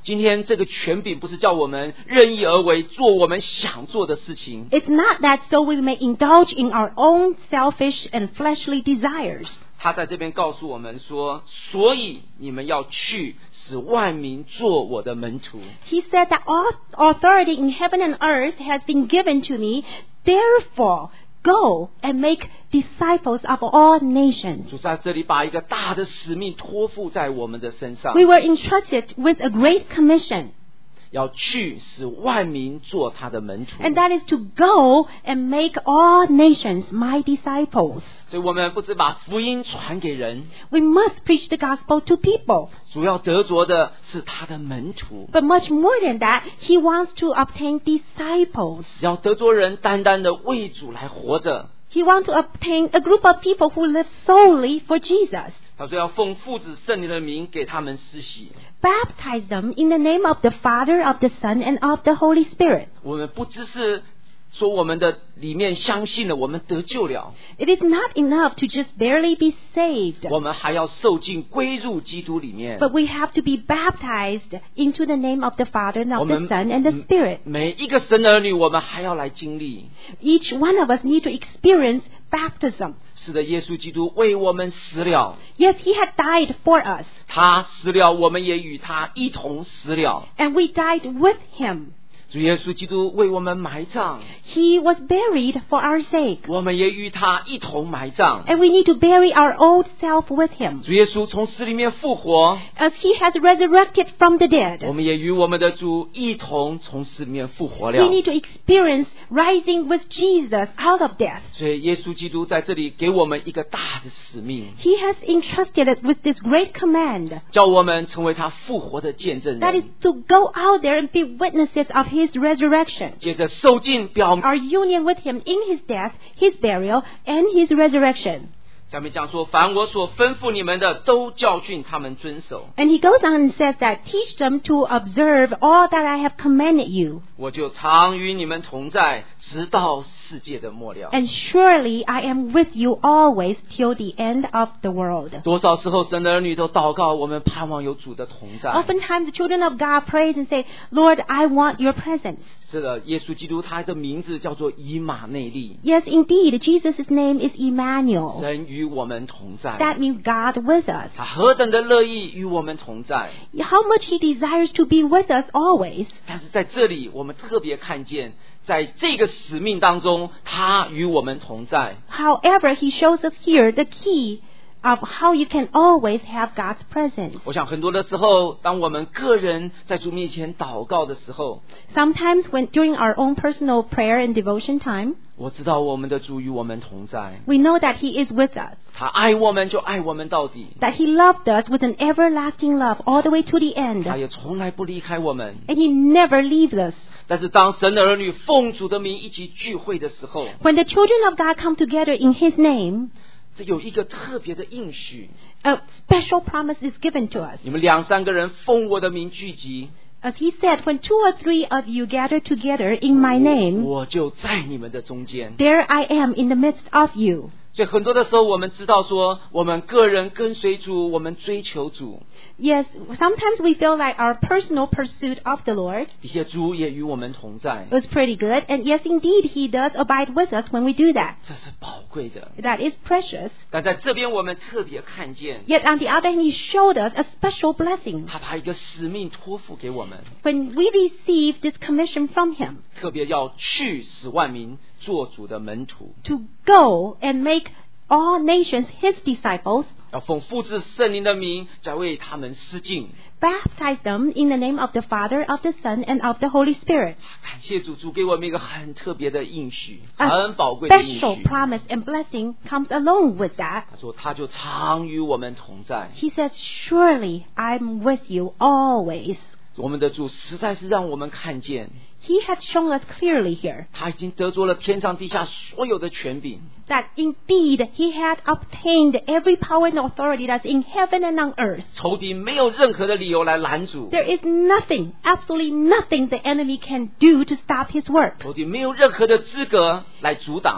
S1: 今天这个权柄不是叫我们任意而为，做我们想做的事情。
S2: It's not that so we may indulge in our own selfish and fleshly desires.
S1: 他在这边告诉我们说，所以你们要去，使万民做我的门徒。
S2: He said that all authority in heaven and earth has been given to me. Therefore, go and make disciples of all nations.
S1: 主在这里把一个大的使命托付在我们的身上，
S2: We were entrusted with a great commission,
S1: 要去使万民做他的门徒。
S2: and that is to go and make all nations my disciples.
S1: 所以我们不只把福音传给人，
S2: We must preach the gospel to people.
S1: 主要得着的是他的门徒。
S2: But much more than that, he wants to obtain disciples.
S1: 要得着人单单的为主来活着。
S2: He wants to obtain a group of people who live solely for Jesus.
S1: 他说要奉父子圣灵的名给他们施洗。
S2: Baptize them in the name of the Father, of the Son, and of the Holy Spirit.
S1: 我们不只是说我们的里面相信了，我们得救了，
S2: It is not enough to just barely be saved,
S1: 我们还要受尽归入基督里面。
S2: but we have to be baptized into the name of the Father, and
S1: 我
S2: of the
S1: 们
S2: Son, and the Spirit.
S1: 每一个神的儿女，我们还要来经历。
S2: Each one of us need to experience baptism.
S1: 是的，耶稣基督为我们死了，
S2: Yes, He had died for us,
S1: 他死了，我们也与他一同死了。
S2: and we died with Him.
S1: 主耶稣基督为我们埋葬，
S2: He was buried for our sake,
S1: 我们也与他一同埋葬。
S2: and we need to bury our old self with Him.
S1: 主耶稣从死里面复活，
S2: As He has resurrected from the
S1: 我
S2: dead,
S1: 们也与我们的主一同从死里面复活
S2: we
S1: 了。
S2: need to experience rising with Jesus out of death.
S1: 所以耶稣基督在这里给我们一个大的使命，
S2: He has entrusted us with this great command,
S1: 叫我们成为他复活的见证
S2: that is
S1: 人。
S2: to go out there and be witnesses of His resurrection.
S1: 接着受尽表
S2: Our union with Him in His death, His burial, and His resurrection.
S1: 下面讲说，凡我所吩咐你们的，都教训他们遵守，
S2: And He goes on and says that, teach them to observe all that I have commanded you.
S1: 我就常与你们同在，直到世界的末了。
S2: And surely I am with you always till the end of the world.
S1: 多少时候，神的儿女都祷告，我们盼望有主的同在。
S2: Oftentimes the children of God praise and say, Lord, I want your presence.
S1: 是的，耶稣基督他的名字叫做以马内利，
S2: Yes, indeed, Jesus' name is Emmanuel.
S1: 神与我们同在。
S2: That means God with us.
S1: 他何等的乐意与我们同在。
S2: How much He desires to be with us always.
S1: 但是在这里，我们特别看见，在这个使命当中，他与我们同在。
S2: However, He shows us here the key of how you can always have God's presence.
S1: 我想很多的时候，当我们个人在主面前祷告的时候，
S2: Sometimes when during our own personal prayer and devotion time,
S1: 我知道我们的主与我们同在，
S2: we know that He is with us,
S1: 他爱我们就爱我们到底，
S2: that He loved us with an everlasting love all the way to the end,
S1: 他也从来不离开我们。
S2: and He never leaves us.
S1: 但是当神的儿女奉主的名一起聚会的时候，
S2: When the children of God come together in His name,
S1: 这有一个特别的应许，
S2: a special promise is given to us.
S1: 你们2、3个人奉我的名聚集，
S2: As He said, when 2 or 3 of you gather together in my name,
S1: 我就在你们的中间。
S2: there I am in the midst of you.
S1: 所以很多的时候，我们知道说，我们个人跟随主，我们追求主，
S2: Yes, sometimes we feel like our personal pursuit of the Lord
S1: 一些主也与我们同在，
S2: is pretty good. And yes, indeed, He does abide with us when we do that.
S1: 这是宝贵的。
S2: That is precious.
S1: 但在这边，我们特别看见，
S2: Yet on the other hand, He showed us a special blessing.
S1: 他把一个使命托付给我们，
S2: When we receive this commission from Him
S1: 特别要去使万民做主的门徒，
S2: to go and make all nations His disciples,
S1: 要奉父子圣灵的名，再为他们施浸。
S2: baptize them in the name of the Father, of the Son, and of the Holy Spirit.
S1: 感谢主，主给我们一个很特别的应许，
S2: A
S1: 很宝贵的应
S2: special
S1: 许。
S2: promise and blessing comes along with that.
S1: 他说，他就常与我们同在。
S2: He says, surely I'm with you always.
S1: 我们的主实在是让我们看见，
S2: He has shown us clearly here
S1: 他已经得着了天上地下所有的权柄，
S2: that indeed He had obtained every power and authority that's in heaven and on earth.
S1: 仇敌没有任何的理由来拦阻，
S2: There is nothing, absolutely nothing the enemy can do to stop His work.
S1: 仇敌没有任何的资格来阻挡。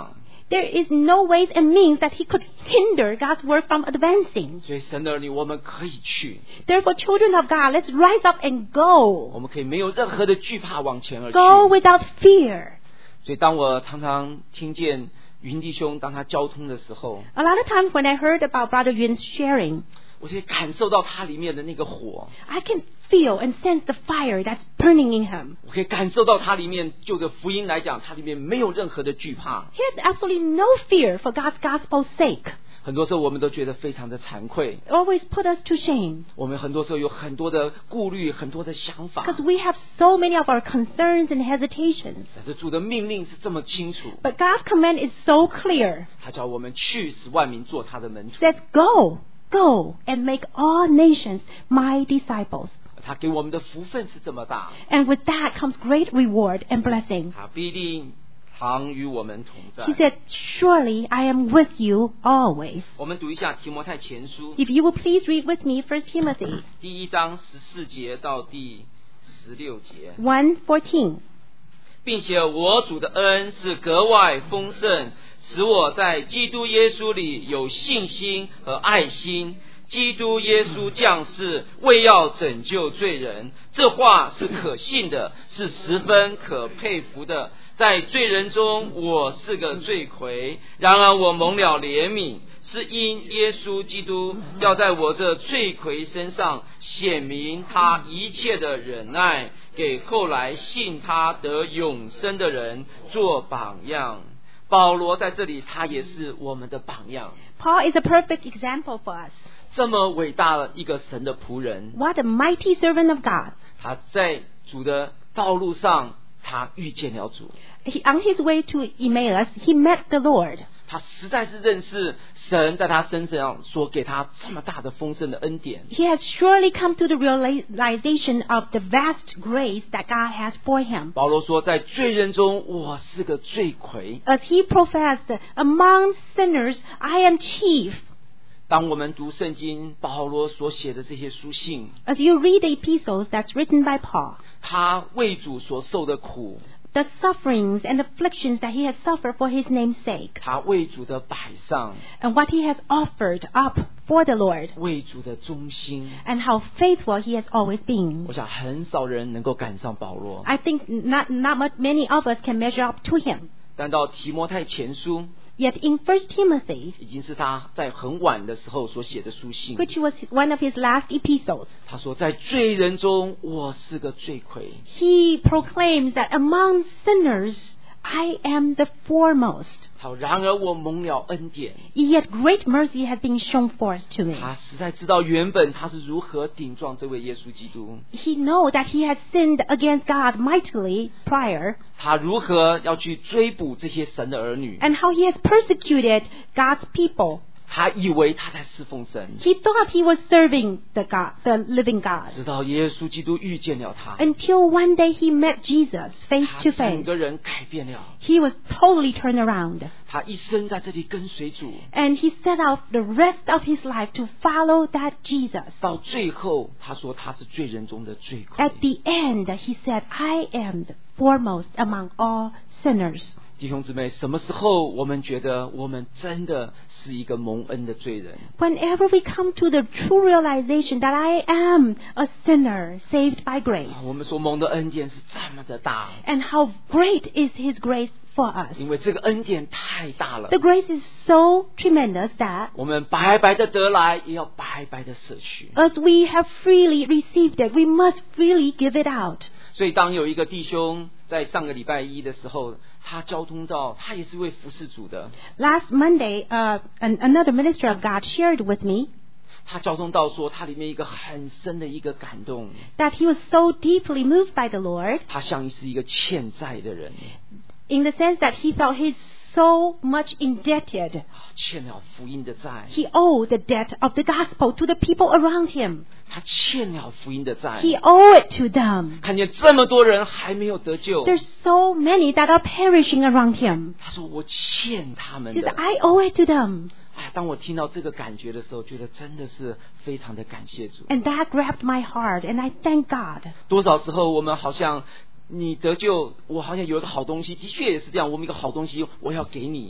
S2: there is no ways and means that he could hinder God's work from advancing.
S1: 所以神的儿女，我们可以去，
S2: Therefore, children of God, let's rise up and
S1: 我
S2: go.
S1: 们可以没有任何的惧怕往前而去。
S2: Go without fear.
S1: 所以当我常常听见云弟兄当他交通的时候，
S2: A lot of times when I heard about Brother Yun's sharing,
S1: 我可以感受到他里面的那个火，
S2: I can feel and sense the fire that's burning in him.
S1: 我可以感受到他里面就着福音来讲，他里面没有任何的惧怕。
S2: He has absolutely no fear for God's gospel's sake.
S1: 很多时候我们都觉得非常的惭愧，
S2: It always put us to shame
S1: 我们很多时候有很多的顾虑，很多的想法，
S2: because we have so many of our concerns and hesitations.
S1: 但是主的命令是这么清楚，
S2: But God's command is so clear.
S1: 他叫我们去使万民做他的门徒，
S2: It says, go, go and make all nations my disciples.
S1: 他给我们的福分是这么大，
S2: And with that comes great reward and blessing.
S1: 他必定常与我们同
S2: He
S1: 在。
S2: said, surely I am with you always.
S1: 我们读一下提摩太前书
S2: If you will please read with me 1 Timothy
S1: 第1章14节到第16节，
S2: 1:14.
S1: 并且我主的恩是格外丰盛，使我在基督耶稣里有信心和爱心。基督耶稣降世，为要拯救罪人，这话是可信的，是十分可佩服的。在罪人中，我是个罪魁，然而我蒙了怜悯，是因耶稣基督要在我这罪魁身上显明他一切的忍耐，给后来信他得永生的人做榜样。保罗在这里，他也是我们的榜样。
S2: Paul is a perfect example for us.
S1: 这么伟大的一个神的仆人，
S2: What a mighty servant of God.
S1: 他在主的道路上，他遇见了主，
S2: On his way to Emmaus, he met the Lord.
S1: 他实在是认识神在他身上所给他这么大的丰盛的恩典。
S2: He has surely come to the realization of the vast grace that God has for him.
S1: 保罗说，在罪人中，我是个罪魁。
S2: As he professed, among sinners, I am chief.
S1: 当我们读圣经，保罗所写的这些书信，
S2: As you read the epistles that's written by Paul,
S1: 他为主所受的苦，
S2: the sufferings and afflictions that he has suffered for his name's sake,
S1: 他为主的摆上，
S2: and what he has offered up for the Lord,
S1: 为主的忠心，
S2: and how faithful he has always been.
S1: 我想很少人能够赶上保罗。
S2: I think not many of us can measure up to him.
S1: 但到提摩太前书，
S2: Yet in 1 Timothy,
S1: 已经是他在很晚的时候所写的书信。
S2: which was one of his last epistles,
S1: 他说，在罪人中，我是个罪魁。
S2: he proclaims that among sinners, I am the foremost.
S1: 好，然而我蒙了恩典。
S2: Yet great mercy has been shown forth to me.
S1: 他实在知道原本他是如何顶撞这位耶稣基督，
S2: He knows that he had sinned against God mightily prior,
S1: 他如何要去追捕这些神的儿女。
S2: and how he has persecuted God's people.
S1: 他以为他在侍奉神，
S2: He thought he was serving the living God.
S1: 直到耶稣基督遇见了他，
S2: Until one day he met Jesus face
S1: 他
S2: to
S1: 整
S2: face.
S1: 个人改变了。
S2: He was totally turned around.
S1: 他一生在这里跟随主，
S2: And he set out the rest of his life to follow that Jesus.
S1: 到最后他说他是罪人中的罪魁。
S2: At the end, he said, I am the foremost among all sinners.
S1: 弟兄姊妹，什么时候我们觉得我们真的是一个蒙恩的罪人？
S2: Whenever we come to the true realization that I am a sinner saved by grace,
S1: 我们所蒙的恩典是这么的大，
S2: and how great is his grace for us.
S1: 因为这个恩典太大了
S2: The，grace is so tremendous that
S1: 我们白白的得来，也要白白的舍去。
S2: as we have freely received it, we must freely give it out.
S1: 所以当有一个弟兄在上个礼拜一的时候，他交通到，他也是为服侍主的，
S2: Last Monday, another minister of God shared with me
S1: 他交通到说，他里面一个很深的一个感动，
S2: that he was so deeply moved by the Lord
S1: 他像是一个欠债的人，
S2: in the sense that he felt he's so much indebted.
S1: 欠了福音的债，
S2: He owed the debt of the gospel to the people around him.
S1: 他欠了福音的债。
S2: He owed it to them.
S1: 看见这么多人还没有得救，
S2: There's so many that are perishing around him.
S1: 他说我欠他们
S2: He said,
S1: 的。
S2: I owe it to them.
S1: 哎，当我听到这个感觉的时候，觉得真的是非常的感谢主。
S2: And that grabbed my heart, and I thank God.
S1: 多少时候我们好像你得救，我好像有一个好东西，的确也是这样。我们一个好东西，我要给你，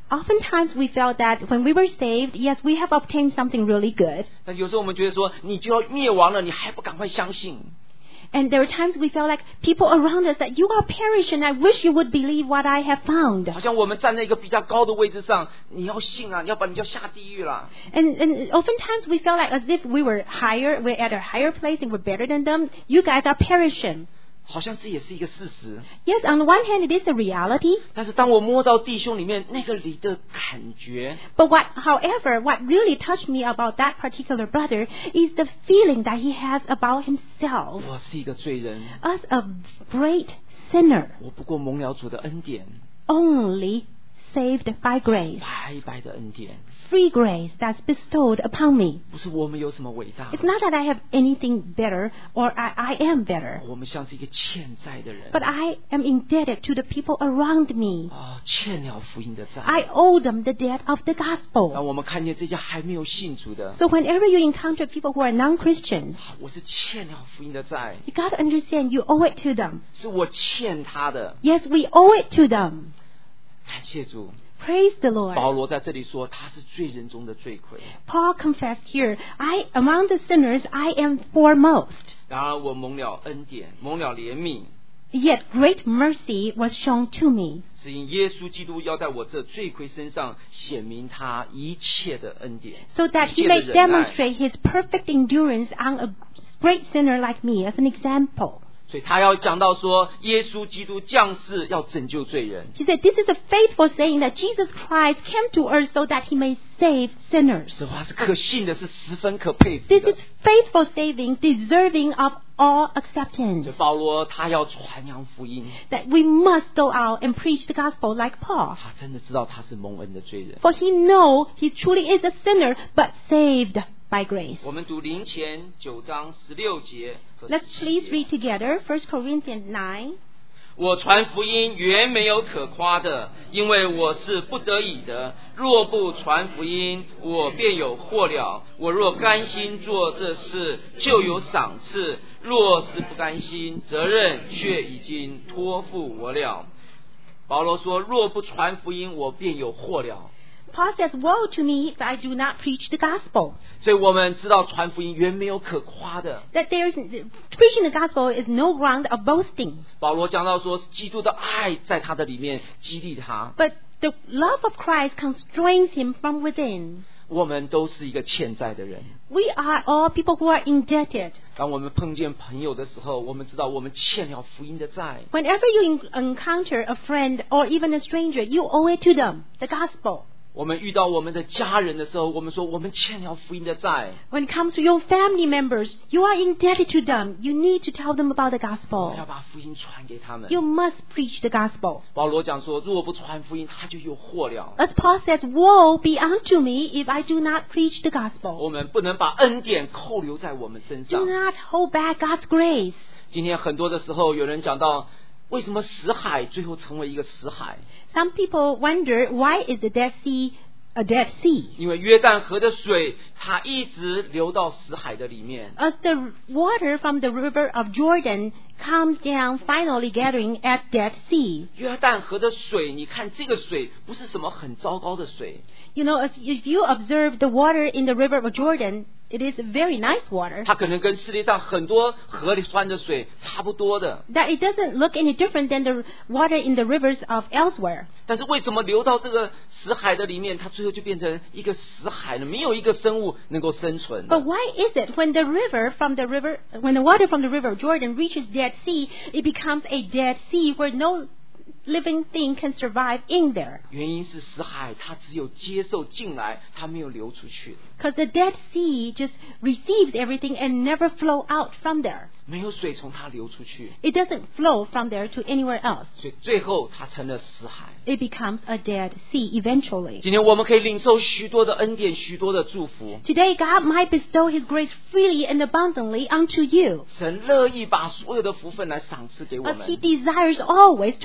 S2: Oftentimes we felt that when we were saved, yes, we have obtained something really good.
S1: 但有时候我们觉得说，你就要灭亡了，你还不赶快相信？
S2: And there are times we felt like people around us that you are perishing. I wish you would believe what I have found.
S1: 好像我们站在一个比较高的位置上，你要信啊，要不然你就要下地狱啦。
S2: And oftentimes we felt like as if we're at a higher place and we're better than them. You guys are perishing.
S1: 好像这也是一个事实。
S2: Yes, on the one hand, it is a reality.
S1: 但是当我摸到弟兄里面那个里的感觉，
S2: But however, what really touched me about that particular brother is the feeling that he has about himself
S1: 我是一个罪人，
S2: as a great sinner,
S1: 我不过蒙了主的恩典，
S2: only saved by grace,
S1: 白白的恩典，
S2: free grace that's bestowed upon me.
S1: 不是我们有什么伟大，
S2: It's not that I have anything better or I am better,
S1: 我们像是一个欠债的人
S2: but I am indebted to the people around me.
S1: 啊，欠了福音的债。
S2: I owe them the debt of the
S1: 当
S2: gospel.
S1: 我们看见这些还没有信主的，
S2: So whenever you encounter people who are non-Christians,
S1: 我是欠了福音的债，
S2: you got to understand you owe it to them.
S1: 是我欠他的。
S2: Yes, we owe it to them.
S1: 感谢主，
S2: Praise the
S1: 保
S2: Lord.
S1: 罗在这里说他是罪人中的罪魁。
S2: Paul confessed here, among the sinners, I am foremost.
S1: 然而我蒙了恩典，蒙了怜悯，
S2: Yet great mercy was shown to me.
S1: 是因耶稣基督要在我这罪魁身上显明他一切的恩典，
S2: So that
S1: 一
S2: he
S1: 切的
S2: may
S1: 忍耐。
S2: demonstrate his perfect endurance on a great sinner like me as an example.
S1: 所以他要讲到说，耶稣基督降世要拯救罪人。
S2: He said, this is a faithful saying that Jesus Christ came to earth so that he may save sinners.
S1: 这话是可信的，是十分可佩服
S2: This
S1: 的
S2: is。faithful saving, deserving of all
S1: 所
S2: acceptance.
S1: 以保罗他要传扬福音，
S2: That we must go out and preach the gospel like Paul.
S1: 他真的知道他是蒙恩的罪人。
S2: For he know he truly is a sinner, but saved by grace.
S1: 我们读林前9章16节和
S2: Let's
S1: 17
S2: please
S1: 节
S2: read together 1 Corinthians 9.
S1: 我传福音原没有可夸的，因为我是不得已的。若不传福音，我便有祸了。我若甘心做这事，就有赏赐；若是不甘心，责任却已经托付我了。保罗说：若不传福音，我便有祸了。
S2: Paul says, woe to me if I do not preach the gospel.
S1: 所以我们知道传福音原没有可夸的。
S2: That preaching the gospel is no ground of boasting.
S1: 保罗讲到说，基督的爱在他的里面激励他。
S2: But the love of Christ constrains him from within.
S1: 我们都是一个欠债的人。
S2: We are all people who are indebted.
S1: 当我们碰见朋友的时候，我们知道我们欠了福音的债。
S2: Whenever you encounter a friend or even a stranger, you owe it to them, the gospel.
S1: 我们遇到我们的家人的时候，我们说我们欠了福音的债。
S2: When it comes to your family members, you are indebted to them. You need to tell them about the
S1: 我们要
S2: gospel.
S1: 把福音传给他们。
S2: You must preach the gospel.
S1: 保罗讲说，若不传福音，他就有祸了。
S2: As Paul says, woe be unto me if I do not preach the gospel.
S1: 我们不能把恩典扣留在我们身
S2: Do
S1: 上。
S2: not hold back God's grace.
S1: 今天很多的时候，有人讲到，为什么死海最后成为一个死海？
S2: Some people wonder, why is the Dead Sea a Dead Sea?
S1: 因为约旦河的水，它一直流到死海的里面。
S2: As the water from the river of Jordan comes down, finally gathering at Dead Sea.
S1: 约旦河的水，你看这个水不是什么很糟糕的水，
S2: You know, if you observe the water in the river of Jordan, it is very nice water.
S1: 它可能跟世界上很多河里川的水差不多的。
S2: That it doesn't look any different than the water in the rivers of elsewhere.
S1: 但是为什么流到这个死海的里面，它最后就变成一个死海呢？没有一个生物能够生存。
S2: But why is it when the water from the river of Jordan reaches Dead Sea, it becomes a Dead Sea where no living thing can survive in there?
S1: 原因是死海它只有接受进来，它没有流出去，
S2: Because the Dead Sea just receives everything and never flow out from there.
S1: 没有水从它流出去，
S2: It doesn't flow from there to anywhere else.
S1: 所以最后它成了死海。
S2: It becomes a Dead Sea eventually.
S1: 今天我们可以领受许多的恩典，许多的祝福。
S2: Today, God might bestow His grace freely and abundantly unto you,
S1: 神乐意把所有的福分来赏赐给我
S2: as
S1: 们
S2: He。desires always to bless us.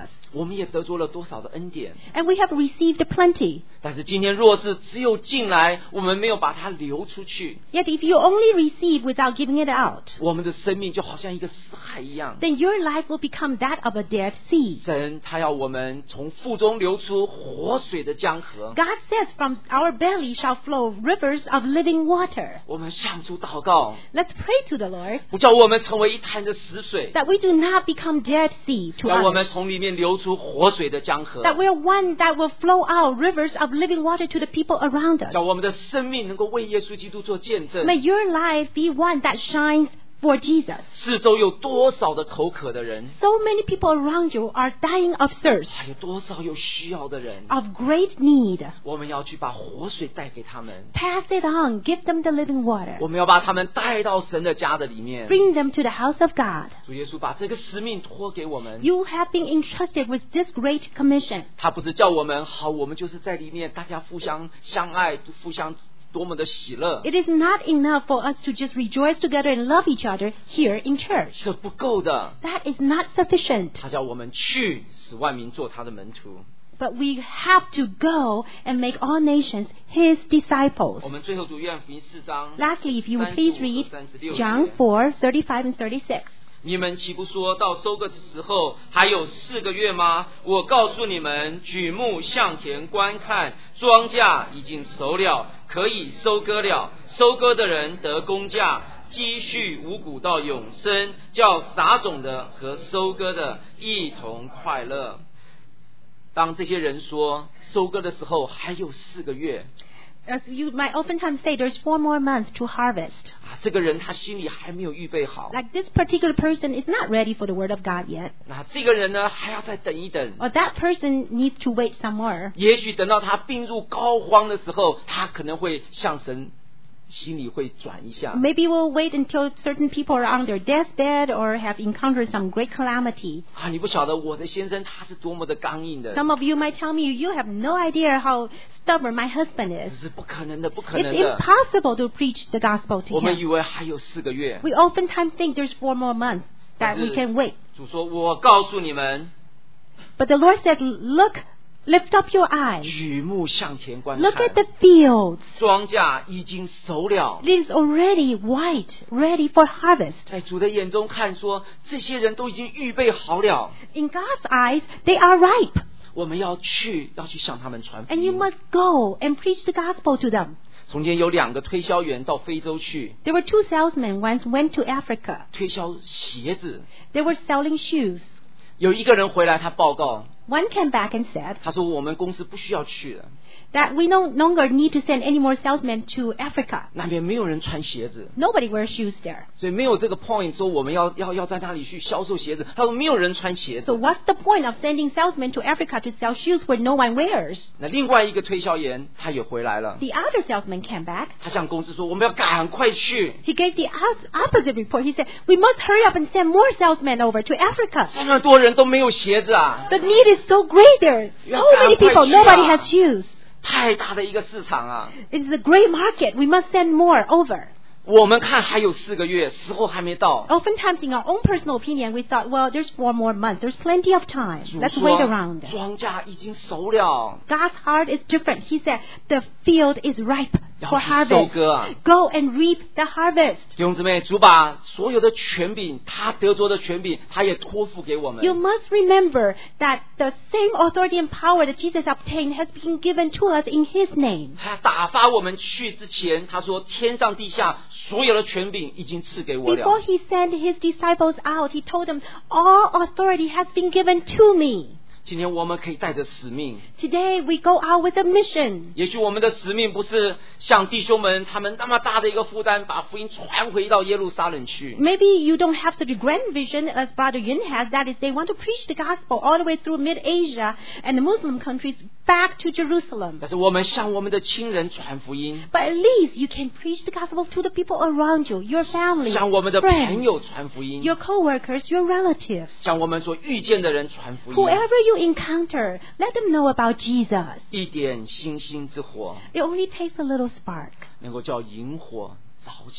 S2: Jesus.
S1: 我们也得着了多少的恩典。
S2: And we have received plenty.
S1: 但是今天若是只有进来，我们没有把它流出去，
S2: Yet if you only receive without giving it out,
S1: 我们的生命就好像一个死海一样。
S2: then your life will become that of a dead sea.
S1: 神他要我们从腹中流出活水的江河。
S2: God says, from our belly shall flow rivers of living water.
S1: 我们向主祷告，
S2: Let's pray to the Lord
S1: 不叫我们成为一潭的死水，
S2: that we do not become dead sea to
S1: 叫我们
S2: others.
S1: 从里面流出活水的江河，
S2: That we're one that will flow out rivers of living water to the people around us.
S1: 叫我们的生命能够为耶稣基督做见证。
S2: May your life be one that shines for Jesus.
S1: 四周有多少的口渴的人，
S2: So many people around you are dying of thirst,
S1: 还有多少有需要的人，
S2: of great need.
S1: 我们要去把活水带给他们，
S2: Pass it on. Give them the living water.
S1: 我们要把他们带到神的家的里面。
S2: Bring them to the house of God.
S1: 主耶稣把这个使命托给我们，
S2: You have been entrusted with this great commission.
S1: 他不是叫我们好，我们就是在里面大家互相相爱，互相多么的喜乐，
S2: It is not enough for us to just rejoice together and love each other here in church.
S1: 这不够的。
S2: That is not sufficient.
S1: 他叫我们去使万民做他的门徒。
S2: But we have to go and make all nations His disciples.
S1: 我们最后读约翰福音4章
S2: Lastly, if you would please read
S1: 35
S2: John 4:35 and 36.
S1: 你们岂不说到收割的时候还有4个月吗？我告诉你们，举目向田观看，庄稼已经熟了，可以收割了。收割的人得工价，积蓄五谷到永生，叫撒种的和收割的一同快乐。当这些人说收割的时候还有4个月，
S2: As you might oftentimes say, there's 4 more months to harvest.
S1: 这个人他心里还没有预备好，
S2: Like this particular person is not ready for the word of God yet.
S1: 那这个人呢还要再等一等。
S2: Or that person needs to wait some more.
S1: 也许等到他病入膏肓的时候，他可能会向神心里会转一下。
S2: Maybe we'll wait until certain people are on their deathbed or have encountered some great calamity.
S1: 你不晓得我的先生他是多么的刚硬的，
S2: Some of you might tell me you have no idea how stubborn my husband
S1: 这
S2: is.
S1: 是不可能的，不可
S2: It's
S1: 能的。
S2: impossible to preach the gospel to
S1: 我们以
S2: him.
S1: 为还有4个月，
S2: We oftentimes think there's 4 more months that we can wait.
S1: 主说：“我告诉你们，
S2: But the Lord said, look, lift up your eyes.
S1: 举目向田观
S2: Look
S1: 看
S2: at，the fields.
S1: 庄稼已经熟了。
S2: It is already white, ready for harvest.
S1: 在主的眼中看说，这些人都已经预备好了，
S2: In God's eyes, they are ripe.
S1: 我们要去向他们传福
S2: And you
S1: 音。
S2: must go and preach the gospel to them.
S1: 从前有2个推销员到非洲去
S2: There were 2 salesmen once went to Africa.
S1: 推销鞋子，
S2: They were selling shoes.
S1: 有一个人回来，他报告，
S2: One came back and said
S1: 他说我们公司不需要去了，
S2: that we no longer need to send any more salesmen to Africa.
S1: 那边没有人穿鞋子，
S2: Nobody wears shoes there.
S1: 所以没有这个 point 说我们要在那里去销售鞋子。他说没有人穿鞋
S2: So
S1: 子。
S2: what's the point of sending salesmen to Africa to sell shoes where no one wears?
S1: 那另外一个推销员他也回来了，
S2: The other salesman came back.
S1: 他向公司说我们要赶快去，
S2: He gave the opposite report. He said, we must hurry up and send more salesmen over to Africa.
S1: 这么多人都没有鞋子啊，
S2: The need is so great there. So many people, nobody has shoes.
S1: 太大的一个市场啊！
S2: It's a great market. We must send more over.
S1: 我们看还有4个月，时候还没到。
S2: Oftentimes, in our own personal opinion, we thought, well, there's 4 more months. There's plenty of time.
S1: 主
S2: Let's
S1: 说
S2: wait around.
S1: 庄稼已经熟了，
S2: God's heart is different. He said, the field is ripe
S1: 要
S2: for
S1: 去
S2: harvest.
S1: 收割啊！
S2: Go and reap the harvest.
S1: 弟兄姊妹，主把所有的权柄，他得着的权柄，他也托付给我们。
S2: You must remember that the same authority and power that Jesus obtained has been given to us in His name.
S1: 他打发我们去之前，他说：“天上地下所有的权柄已经赐给我
S2: Before
S1: 了。
S2: He sent His disciples out, He told them, all authority has been given to me. ”
S1: 今天我们可以带着使命，
S2: Today we go out with a mission.
S1: 也许我们的使命不是像弟兄们他们那么大的一个负担，把福音传回到耶路撒冷去。
S2: Maybe you don't have such a grand vision as Brother Yun has. That is, they want to preach the gospel all the way through Mid-Asia and the Muslim countries back to Jerusalem.
S1: 但是我们向我们的亲人传福音，
S2: But at least you can preach the gospel to the people around you, your family,
S1: 向我们的朋
S2: friends,
S1: 友传福音，
S2: your co-workers, your relatives.
S1: 向我们所遇见的人传福音。
S2: Whoever you encounter, let them know about Jesus.
S1: 一点星星之火，
S2: It only takes a little spark
S1: 能够叫萤火着起来。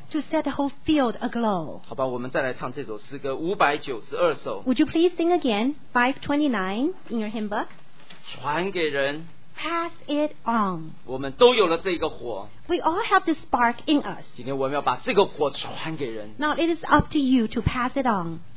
S2: to set the whole field aglow.
S1: 好吧，我们再来唱这首诗歌592首，
S2: Would you please sing again 529 in your hymn book?
S1: 传给人。
S2: Pass it on.
S1: 我们都有了这个火，
S2: We all have this spark in us.
S1: 今天我们要把这个火传给人。
S2: Now it is up to you to pass it on.